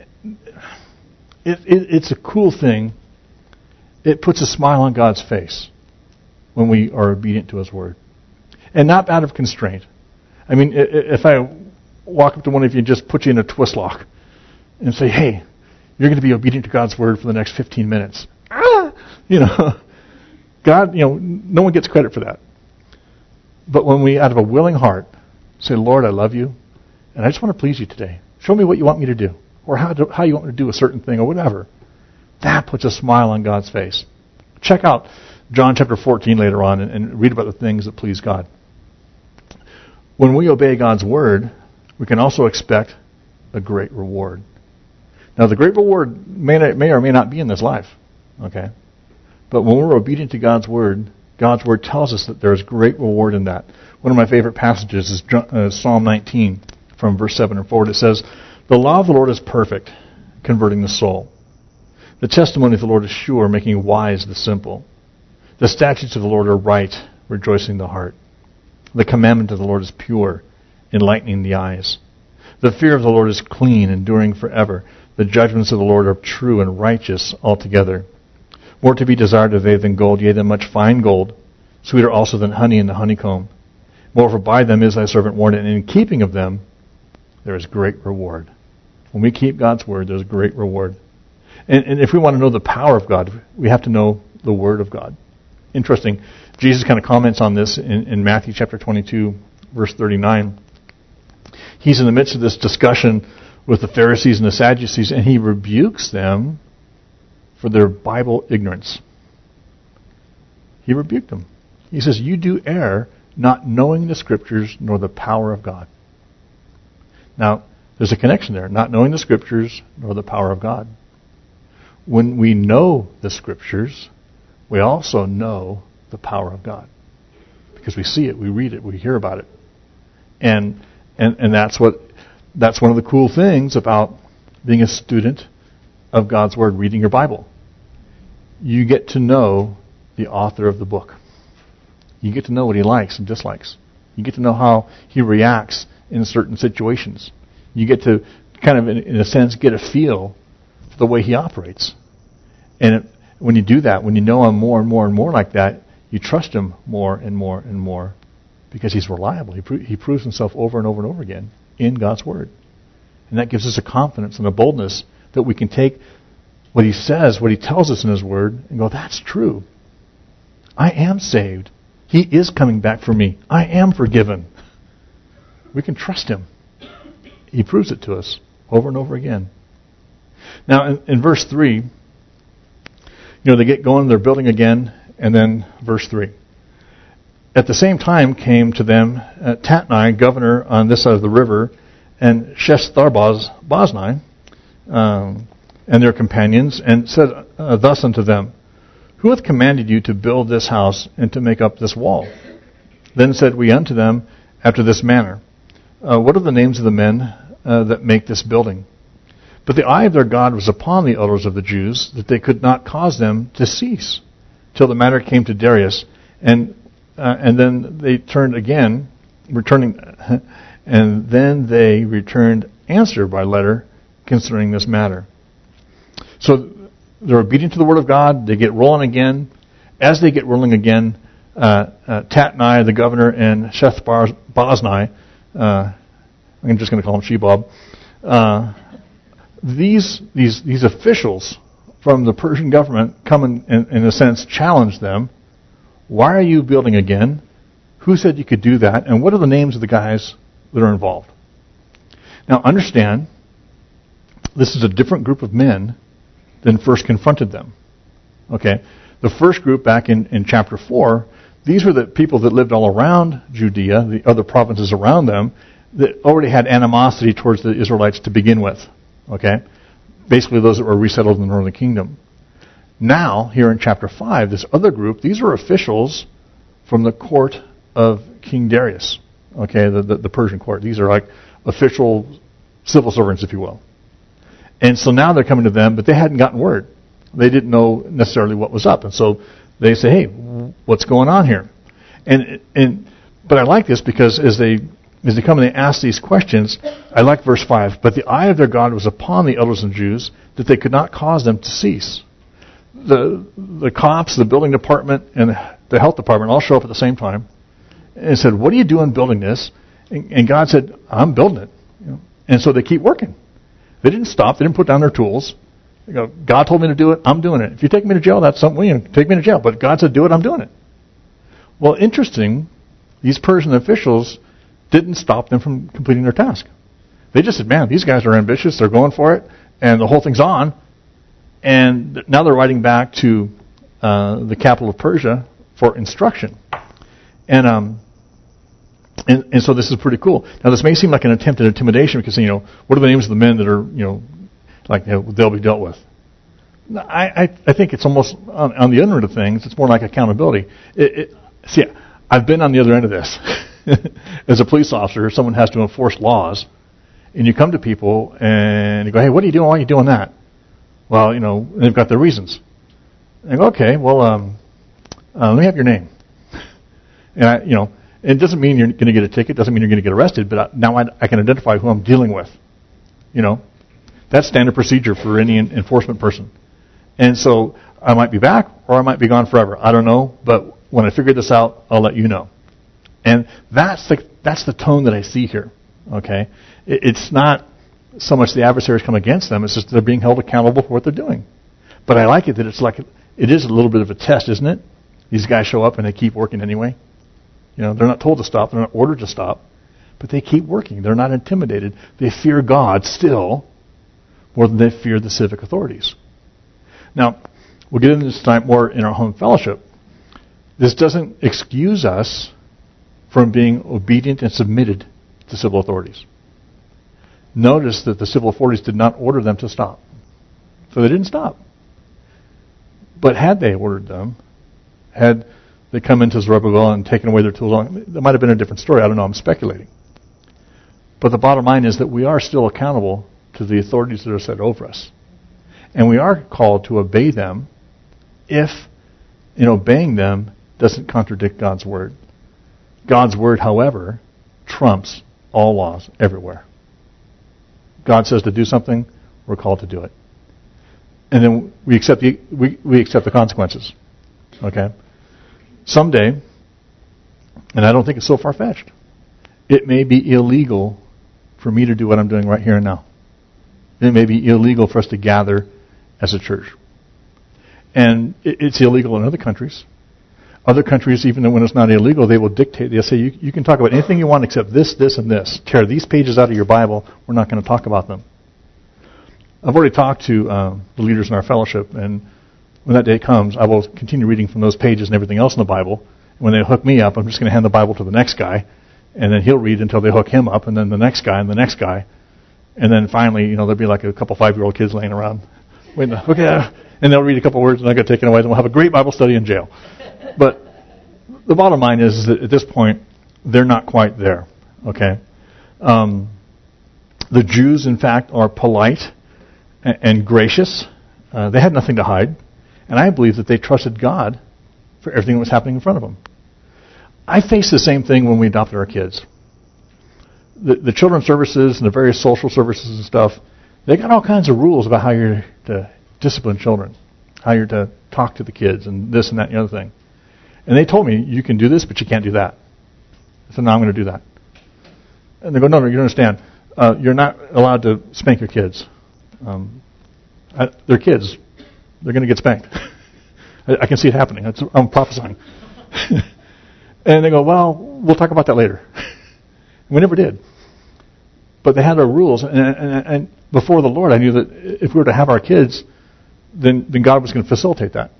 it, it, it's a cool thing. It puts a smile on God's face when we are obedient to His Word, and not out of constraint. I mean, if I walk up to one of you and just put you in a twist lock and say, "Hey, you're going to be obedient to God's Word for the next fifteen minutes," ah, you know, God, you know, no one gets credit for that. But when we, out of a willing heart, say, "Lord, I love You, and I just want to please You today. Show me what You want me to do, or how to, how You want me to do a certain thing, or whatever," that puts a smile on God's face. Check out John chapter fourteen later on and, and read about the things that please God. When we obey God's word, we can also expect a great reward. Now, the great reward may, not, may or may not be in this life, okay? But when we're obedient to God's word, God's word tells us that there's great reward in that. One of my favorite passages is uh, Psalm nineteen from verse seven and forward. It says, "The law of the Lord is perfect, converting the soul. The testimony of the Lord is sure, making wise the simple. The statutes of the Lord are right, rejoicing the heart. The commandment of the Lord is pure, enlightening the eyes. The fear of the Lord is clean, enduring forever. The judgments of the Lord are true and righteous altogether. More to be desired are they than gold, yea, than much fine gold, sweeter also than honey in the honeycomb. Moreover, by them is thy servant warned, and in keeping of them there is great reward." When we keep God's word, there's great reward. And, and if we want to know the power of God, we have to know the word of God. Interesting. Jesus kind of comments on this in, in Matthew chapter twenty-two, verse thirty-nine. He's in the midst of this discussion with the Pharisees and the Sadducees, and he rebukes them for their Bible ignorance. He rebuked them. He says, "You do err, not knowing the Scriptures nor the power of God." Now, there's a connection there. Not knowing the Scriptures nor the power of God. When we know the Scriptures, we also know the power of God. Because we see it, we read it, we hear about it. And and, and that's what that's one of the cool things about being a student of God's Word, reading your Bible. You get to know the author of the book. You get to know what he likes and dislikes. You get to know how he reacts in certain situations. You get to kind of, in, in a sense, get a feel for the way he operates. And it, when you do that, when you know him more and more and more like that, you trust him more and more and more because he's reliable. He, pro- he proves himself over and over and over again in God's Word. And that gives us a confidence and a boldness that we can take what he says, what he tells us in his Word, and go, that's true. I am saved. He is coming back for me. I am forgiven. We can trust him. He proves it to us over and over again. Now, in, in verse three, you know, they get going, they're building again, and then verse three. At the same time came to them uh, Tatnai, governor on this side of the river, and Sheshthar-boznai, um, and their companions, and said uh, thus unto them, Who hath commanded you to build this house and to make up this wall? Then said we unto them after this manner, uh, What are the names of the men uh, that make this building? But the eye of their God was upon the elders of the Jews, that they could not cause them to cease, till the matter came to Darius, and uh, and then they turned again, returning, and then they returned answer by letter concerning this matter. So they're obedient to the word of God. They get rolling again. As they get rolling again, uh, uh, Tatnai, the governor, and Sheshthar-boznai, uh, I'm just going to call him Shebob, uh, these these these officials from the Persian government come and, in, in a sense, challenge them. Why are you building again? Who said you could do that? And what are the names of the guys that are involved? Now, understand, this is a different group of men than first confronted them. Okay? The first group back in, in chapter four, these were the people that lived all around Judea, the other provinces around them, that already had animosity towards the Israelites to begin with. Okay? Basically those that were resettled in the northern kingdom. Now, here in chapter five, this other group, these were officials from the court of King Darius. Okay, the, the, the Persian court. These are like official civil servants, if you will. And so now they're coming to them, but they hadn't gotten word. They didn't know necessarily what was up. And so they say, hey, what's going on here? And and but I like this because as they as they come and they ask these questions, I like verse five. But the eye of their God was upon the elders and Jews, that they could not cause them to cease. The the cops, the building department, and the health department all show up at the same time and said, what are you doing building this? And, and God said, I'm building it. You know? And so they keep working. They didn't stop. They didn't put down their tools. They go, God told me to do it. I'm doing it. If you take me to jail, that's something. You know, take me to jail. But God said, do it. I'm doing it. Well, interesting. These Persian officials didn't stop them from completing their task. They just said, man, these guys are ambitious. They're going for it. And the whole thing's on. And now they're writing back to uh, the capital of Persia, for instruction. And um, and, and so this is pretty cool. Now, this may seem like an attempt at intimidation because, you know, what are the names of the men that are, you know, like, you know, they'll be dealt with? I, I, I think it's almost, on, on the other end of things, it's more like accountability. It, it, see, I've been on the other end of this. As a police officer, someone has to enforce laws, and you come to people and you go, hey, what are you doing? Why are you doing that? Well, you know, they've got their reasons. And I go, okay, well, um, uh, let me have your name. And I, you know, it doesn't mean you're going to get a ticket, doesn't mean you're going to get arrested, but I, now I, I can identify who I'm dealing with. You know, that's standard procedure for any enforcement person. And so I might be back or I might be gone forever. I don't know, but when I figure this out, I'll let you know. And that's the that's the tone that I see here. Okay, it, it's not so much the adversaries come against them; it's just they're being held accountable for what they're doing. But I like it that it's like it is a little bit of a test, isn't it? These guys show up and they keep working anyway. You know, they're not told to stop; they're not ordered to stop, but they keep working. They're not intimidated. They fear God still more than they fear the civic authorities. Now, we'll get into this tonight more in our home fellowship. This doesn't excuse us from being obedient and submitted to civil authorities. Notice that the civil authorities did not order them to stop. So they didn't stop. But had they ordered them, had they come into Zerubbabel and taken away their tools, that might have been a different story. I don't know, I'm speculating. But the bottom line is that we are still accountable to the authorities that are set over us. And we are called to obey them if, in obeying them, doesn't contradict God's word. God's word, however, trumps all laws everywhere. God says to do something, we're called to do it. And then we accept the we, we accept the consequences. Okay? Someday, and I don't think it's so far-fetched, it may be illegal for me to do what I'm doing right here and now. It may be illegal for us to gather as a church. And it, it's illegal in other countries. Other countries, even when it's not illegal, they will dictate. They'll say, you, you can talk about anything you want except this, this, and this. Tear these pages out of your Bible. We're not going to talk about them. I've already talked to uh, the leaders in our fellowship, and when that day comes, I will continue reading from those pages and everything else in the Bible. And when they hook me up, I'm just going to hand the Bible to the next guy, and then he'll read until they hook him up, and then the next guy and the next guy. And then finally, you know, there'll be like a couple five-year-old kids laying around. Waiting to, okay, and they'll read a couple words, and I get taken away, and we'll have a great Bible study in jail. But the bottom line is that at this point, they're not quite there. Okay, um, the Jews, in fact, are polite and, and gracious. Uh, they had nothing to hide, and I believe that they trusted God for everything that was happening in front of them. I face the same thing when we adopted our kids. The, the children's services and the various social services and stuff, they got all kinds of rules about how you're to discipline children, how you're to talk to the kids, and this and that and the other thing. And they told me, you can do this, but you can't do that. I said, no, I'm going to do that. And they go, no, no, you don't understand. Uh, you're not allowed to spank your kids. Um, I, they're kids. They're going to get spanked. I, I can see it happening. That's, I'm prophesying. And they go, well, we'll talk about that later. We never did. But they had our rules. And, and, and before the Lord, I knew that if we were to have our kids, then, then God was going to facilitate that.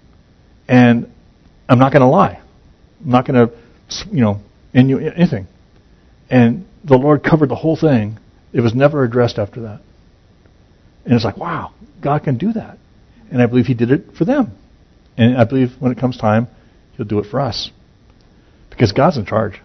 And I'm not going to lie. I'm not going to, you know, innu- anything. And the Lord covered the whole thing. It was never addressed after that. And it's like, wow, God can do that. And I believe He did it for them. And I believe when it comes time, He'll do it for us. Because God's in charge.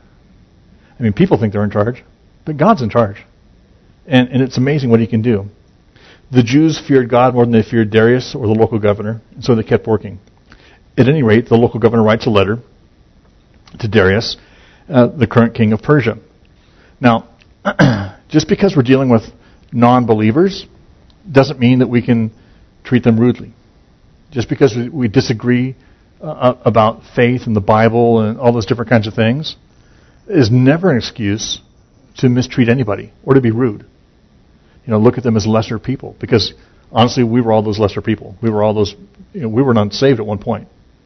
I mean, people think they're in charge, but God's in charge. And, and it's amazing what He can do. The Jews feared God more than they feared Darius or the local governor, and so they kept working. At any rate, the local governor writes a letter to Darius, uh, the current king of Persia. Now, just because we're dealing with non-believers doesn't mean that we can treat them rudely. Just because we, we disagree uh, about faith and the Bible and all those different kinds of things is never an excuse to mistreat anybody or to be rude. You know, look at them as lesser people, because honestly, we were all those lesser people. We were all those, you know, we were not saved at one point.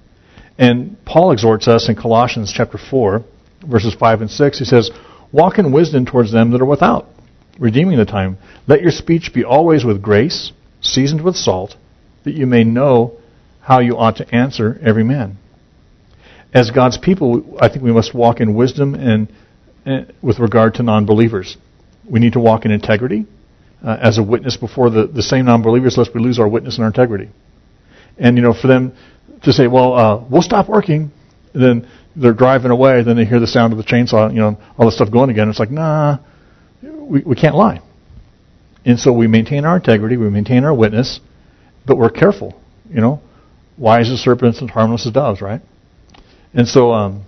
And Paul exhorts us in Colossians chapter four, verses five and six. He says, walk in wisdom towards them that are without, redeeming the time. Let your speech be always with grace, seasoned with salt, that you may know how you ought to answer every man. As God's people, I think we must walk in wisdom and, and with regard to non-believers. We need to walk in integrity uh, as a witness before the, the same non-believers, lest we lose our witness and our integrity. And, you know, for them to say, well, uh, we'll stop working, and then they're driving away, then they hear the sound of the chainsaw, you know, all the stuff going again. It's like, nah, we, we can't lie. And so we maintain our integrity, we maintain our witness, but we're careful, you know. Wise as serpents and harmless as doves, right? And so, um,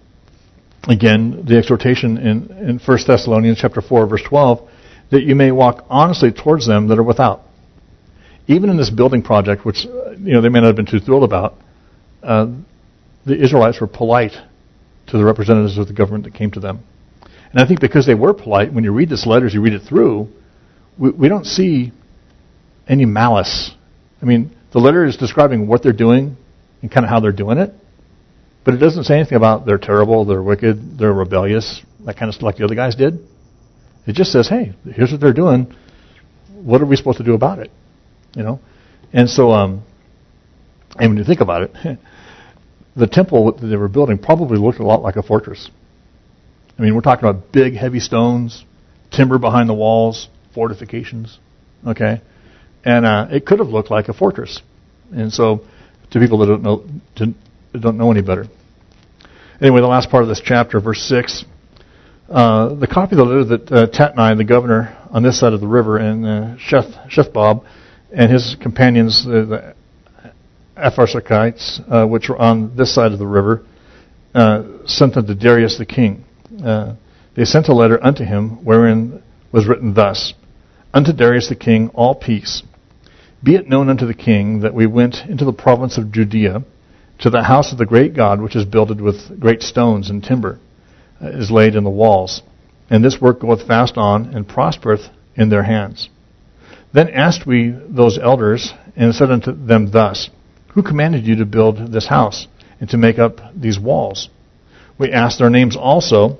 again, the exhortation in, in First Thessalonians chapter four, verse twelve, that you may walk honestly towards them that are without. Even in this building project, which you know they may not have been too thrilled about, uh, the Israelites were polite to the representatives of the government that came to them. And I think because they were polite, when you read this letter, as you read it through, we, we don't see any malice. I mean, the letter is describing what they're doing and kind of how they're doing it, but it doesn't say anything about they're terrible, they're wicked, they're rebellious, that kind of stuff like the other guys did. It just says, hey, here's what they're doing. What are we supposed to do about it? You know? And so, um, and when you think about it, the temple that they were building probably looked a lot like a fortress. I mean, we're talking about big, heavy stones, timber behind the walls, fortifications, okay? And uh, it could have looked like a fortress. And so, to people that don't know, to, that don't know any better. Anyway, the last part of this chapter, verse six, uh, the copy of the letter that uh, Tatnai, the governor on this side of the river, and uh, Sheth, Shethbab, and his companions, uh, the Apharsachites, uh, which were on this side of the river, uh, sent unto Darius the king. Uh, they sent a letter unto him, wherein was written thus: Unto Darius the king, all peace. Be it known unto the king that we went into the province of Judea, to the house of the great God, which is builded with great stones and timber, uh, is laid in the walls. And this work goeth fast on, and prospereth in their hands. Then asked we those elders, and said unto them thus: Who commanded you to build this house, and to make up these walls? We asked their names also,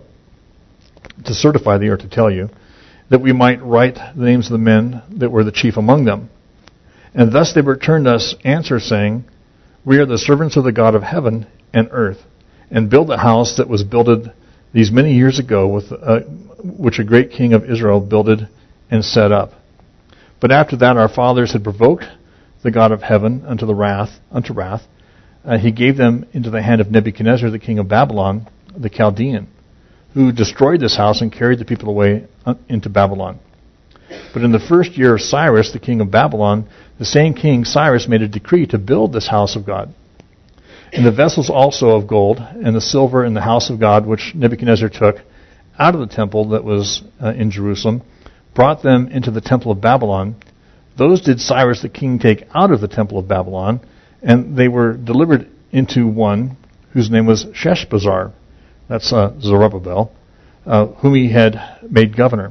to certify thee, or to tell you, that we might write the names of the men that were the chief among them. And thus they returned us answer, saying, We are the servants of the God of heaven and earth, and build the house that was builded these many years ago, with uh, which a great king of Israel builded and set up. But after that our fathers had provoked the God of heaven unto the wrath, unto wrath, uh, he gave them into the hand of Nebuchadnezzar, the king of Babylon, the Chaldean, who destroyed this house and carried the people away into Babylon. But in the first year of Cyrus, the king of Babylon, the same king Cyrus made a decree to build this house of God. And the vessels also of gold and the silver in the house of God, which Nebuchadnezzar took out of the temple that was uh, in Jerusalem, brought them into the temple of Babylon. Those did Cyrus the king take out of the temple of Babylon, and they were delivered into one whose name was Sheshbazzar. That's uh, Zerubbabel, uh, whom he had made governor.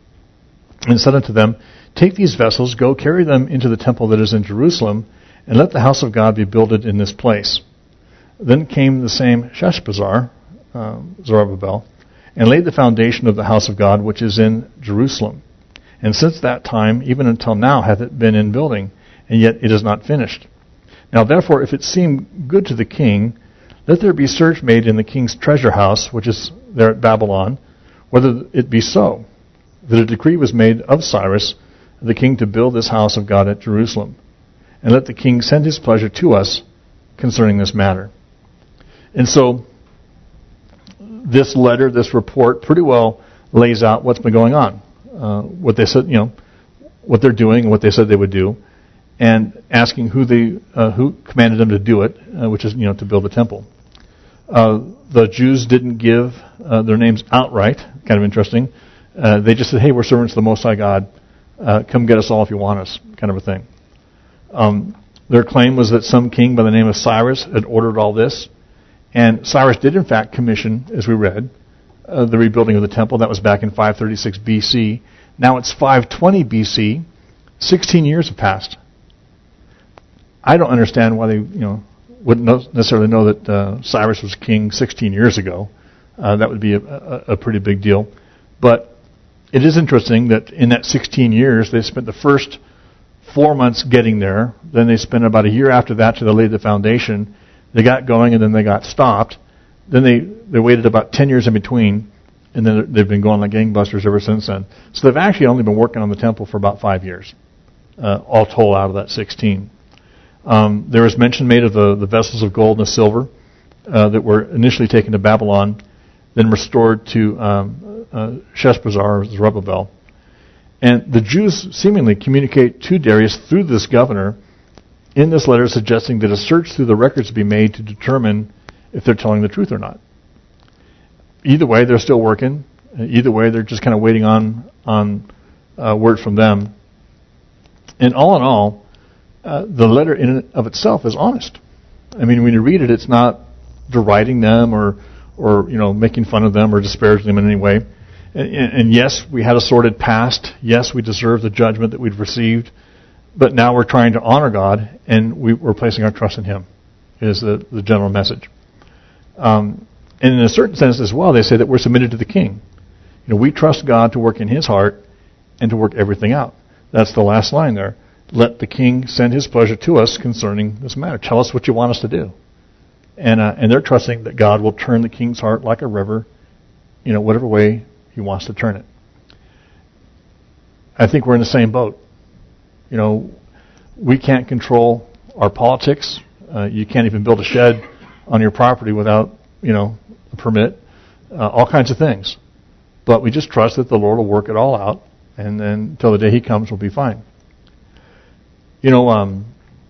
And said unto them, Take these vessels, go carry them into the temple that is in Jerusalem, and let the house of God be builded in this place. Then came the same Sheshbazzar, uh, Zerubbabel, and laid the foundation of the house of God which is in Jerusalem. And since that time, even until now, hath it been in building, and yet it is not finished. Now therefore, if it seem good to the king, let there be search made in the king's treasure house, which is there at Babylon, whether it be so, that a decree was made of Cyrus, the king, to build this house of God at Jerusalem. And let the king send his pleasure to us concerning this matter. And so, this letter, this report, pretty well lays out what's been going on. Uh, what they said, you know, what they're doing and what they said they would do, and asking who they, uh, who commanded them to do it, uh, which is, you know, to build the temple. Uh, the Jews didn't give uh, their names outright. Kind of interesting. Uh, they just said, "Hey, we're servants of the Most High God. Uh, come get us all if you want us," kind of a thing. Um, their claim was that some king by the name of Cyrus had ordered all this, and Cyrus did in fact commission, as we read, uh, the rebuilding of the temple. That was back in five thirty-six B C. Now it's five twenty B C. Sixteen years have passed. I don't understand why they, you know, wouldn't necessarily know that uh, Cyrus was king sixteen years ago. Uh, that would be a, a, a pretty big deal. But it is interesting that in that sixteen years, they spent the first four months getting there. Then they spent about a year after that to they laid the foundation. They got going, and then they got stopped. Then they, they waited about ten years in between, and then they've been going like gangbusters ever since then. So they've actually only been working on the temple for about five years, uh, all told out of that sixteen. Um, there was mention made of the, the vessels of gold and the silver uh, that were initially taken to Babylon, then restored to um, uh, Sheshbazzar or Zerubbabel. And the Jews seemingly communicate to Darius through this governor in this letter, suggesting that a search through the records be made to determine if they're telling the truth or not. Either way, they're still working. Either way, they're just kind of waiting on on uh, word from them. And all in all, uh, the letter in and of itself is honest. I mean, when you read it, it's not deriding them or or you know making fun of them or disparaging them in any way. And, and yes, we had a sordid past. Yes, we deserve the judgment that we've received. But now we're trying to honor God, and we, we're placing our trust in Him, is the, the general message. Um, and in a certain sense as well, they say that we're submitted to the King. You know, we trust God to work in His heart and to work everything out. That's the last line there. Let the King send His pleasure to us concerning this matter. Tell us what you want us to do. And uh, and they're trusting that God will turn the King's heart like a river, you know, whatever way He wants to turn it. I think we're in the same boat. You know, we can't control our politics. Uh, you can't even build a shed on your property without, you know, a permit. Uh, all kinds of things. But we just trust that the Lord will work it all out, and then until the day He comes, we'll be fine. You know, um,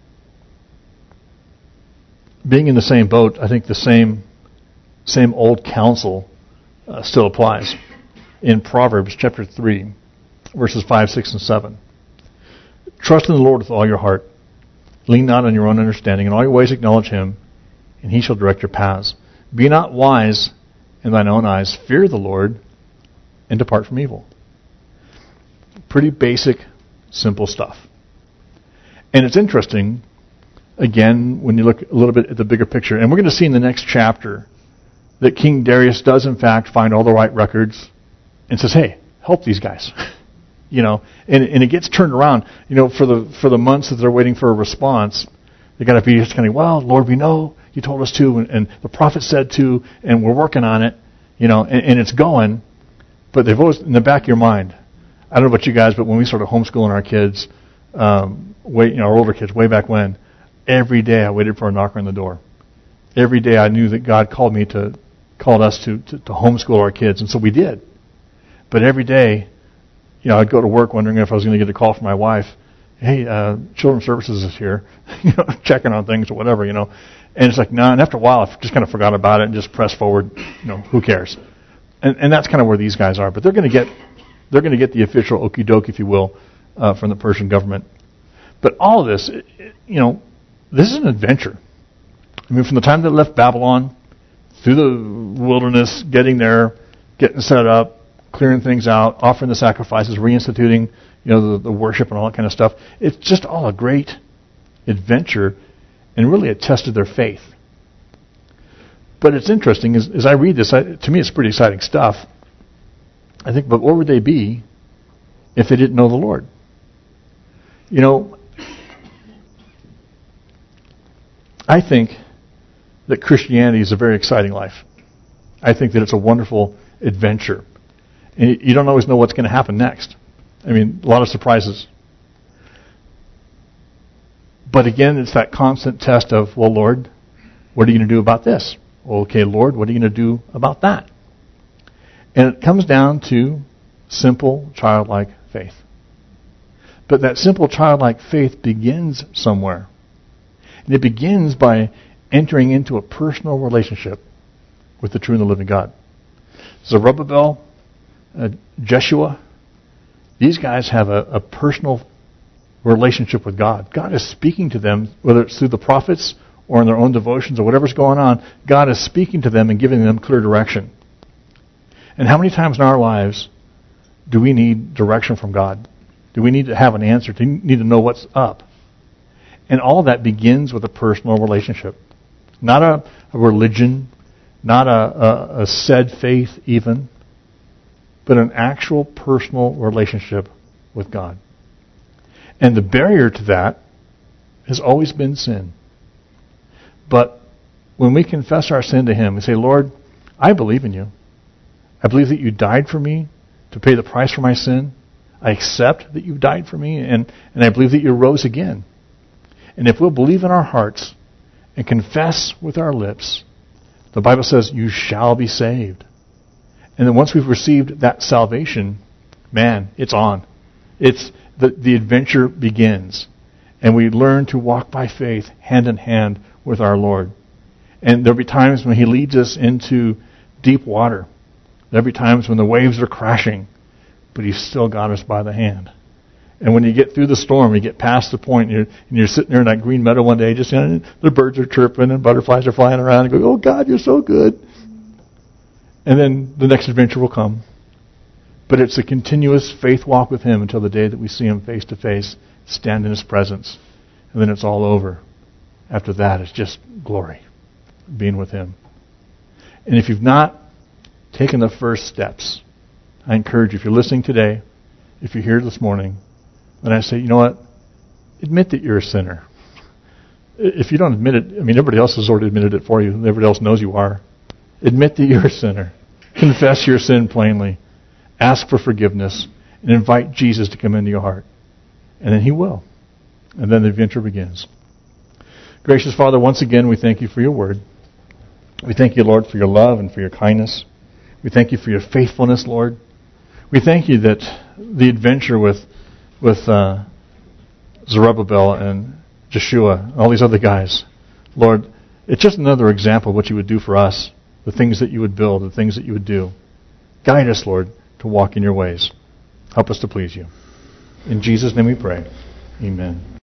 being in the same boat, I think the same same old counsel uh, still applies. In Proverbs chapter three, verses five, six, and seven. Trust in the Lord with all your heart. Lean not on your own understanding. In all your ways acknowledge Him, and He shall direct your paths. Be not wise in thine own eyes. Fear the Lord, and depart from evil. Pretty basic, simple stuff. And it's interesting, again, when you look a little bit at the bigger picture, and we're going to see in the next chapter that King Darius does in fact find all the right records and says, hey, help these guys. You know, and, and it gets turned around. You know, for the for the months that they're waiting for a response, they got to be just kind of, well, Lord, we know You told us to, and, and the prophet said to, and we're working on it. You know, and, and it's going. But they've always in the back of your mind. I don't know about you guys, but when we started homeschooling our kids, um, way you know, our older kids, way back when, every day I waited for a knocker on the door. Every day I knew that God called me to called us to, to to homeschool our kids, and so we did. But every day, you know, I'd go to work wondering if I was going to get a call from my wife. Hey, uh, Children's Services is here, you know, checking on things or whatever, you know. And it's like, no, nah, and after a while, I just kind of forgot about it and just pressed forward, you know, who cares? And and that's kind of where these guys are. But they're going to get, they're going to get the official okie doke, if you will, uh, from the Persian government. But all of this, it, it, you know, this is an adventure. I mean, from the time they left Babylon, through the wilderness, getting there, getting set up, clearing things out, offering the sacrifices, reinstituting, you know, the, the worship and all that kind of stuff. It's just all a great adventure, and really it tested their faith. But it's interesting, as, as I read this, I, to me it's pretty exciting stuff. I think, but what would they be if they didn't know the Lord? You know, I think that Christianity is a very exciting life. I think that it's a wonderful adventure. And you don't always know what's going to happen next. I mean, a lot of surprises. But again, it's that constant test of, well, Lord, what are you going to do about this? Well, okay, Lord, what are you going to do about that? And it comes down to simple, childlike faith. But that simple, childlike faith begins somewhere. And it begins by entering into a personal relationship with the true and the living God. Zerubbabel, uh, Jeshua, these guys have a, a personal relationship with God. God is speaking to them, whether it's through the prophets or in their own devotions or whatever's going on. God is speaking to them and giving them clear direction. And how many times in our lives do we need direction from God? Do we need to have an answer? Do we need to know what's up? And all of that begins with a personal relationship. Not a, a religion, not a, a, a said faith even, but an actual personal relationship with God. And the barrier to that has always been sin. But when we confess our sin to Him and say, Lord, I believe in you. I believe that you died for me to pay the price for my sin. I accept that you died for me, and, and I believe that you rose again. And if we'll believe in our hearts and confess with our lips, the Bible says you shall be saved. And then once we've received that salvation, man, it's on. It's the, the adventure begins. And we learn to walk by faith hand in hand with our Lord. And there'll be times when He leads us into deep water. There'll be times when the waves are crashing, but He's still got us by the hand. And when you get through the storm, you get past the point, and you're, and you're sitting there in that green meadow one day, just, you know, the birds are chirping and butterflies are flying around, and you go, oh God, you're so good. And then the next adventure will come. But it's a continuous faith walk with Him until the day that we see Him face to face, stand in His presence, and then it's all over. After that, it's just glory, being with Him. And if you've not taken the first steps, I encourage you, if you're listening today, if you're here this morning, then I say, you know what? Admit that you're a sinner. If you don't admit it, I mean, everybody else has already admitted it for you. Everybody else knows you are. Admit that you're a sinner. Confess your sin plainly. Ask for forgiveness. And invite Jesus to come into your heart. And then He will. And then the adventure begins. Gracious Father, once again, we thank You for Your word. We thank You, Lord, for Your love and for Your kindness. We thank You for Your faithfulness, Lord. We thank You that the adventure with with uh, Zerubbabel and Joshua, all these other guys, Lord, it's just another example of what You would do for us, the things that You would build, the things that You would do. Guide us, Lord, to walk in Your ways. Help us to please You. In Jesus' name we pray. Amen.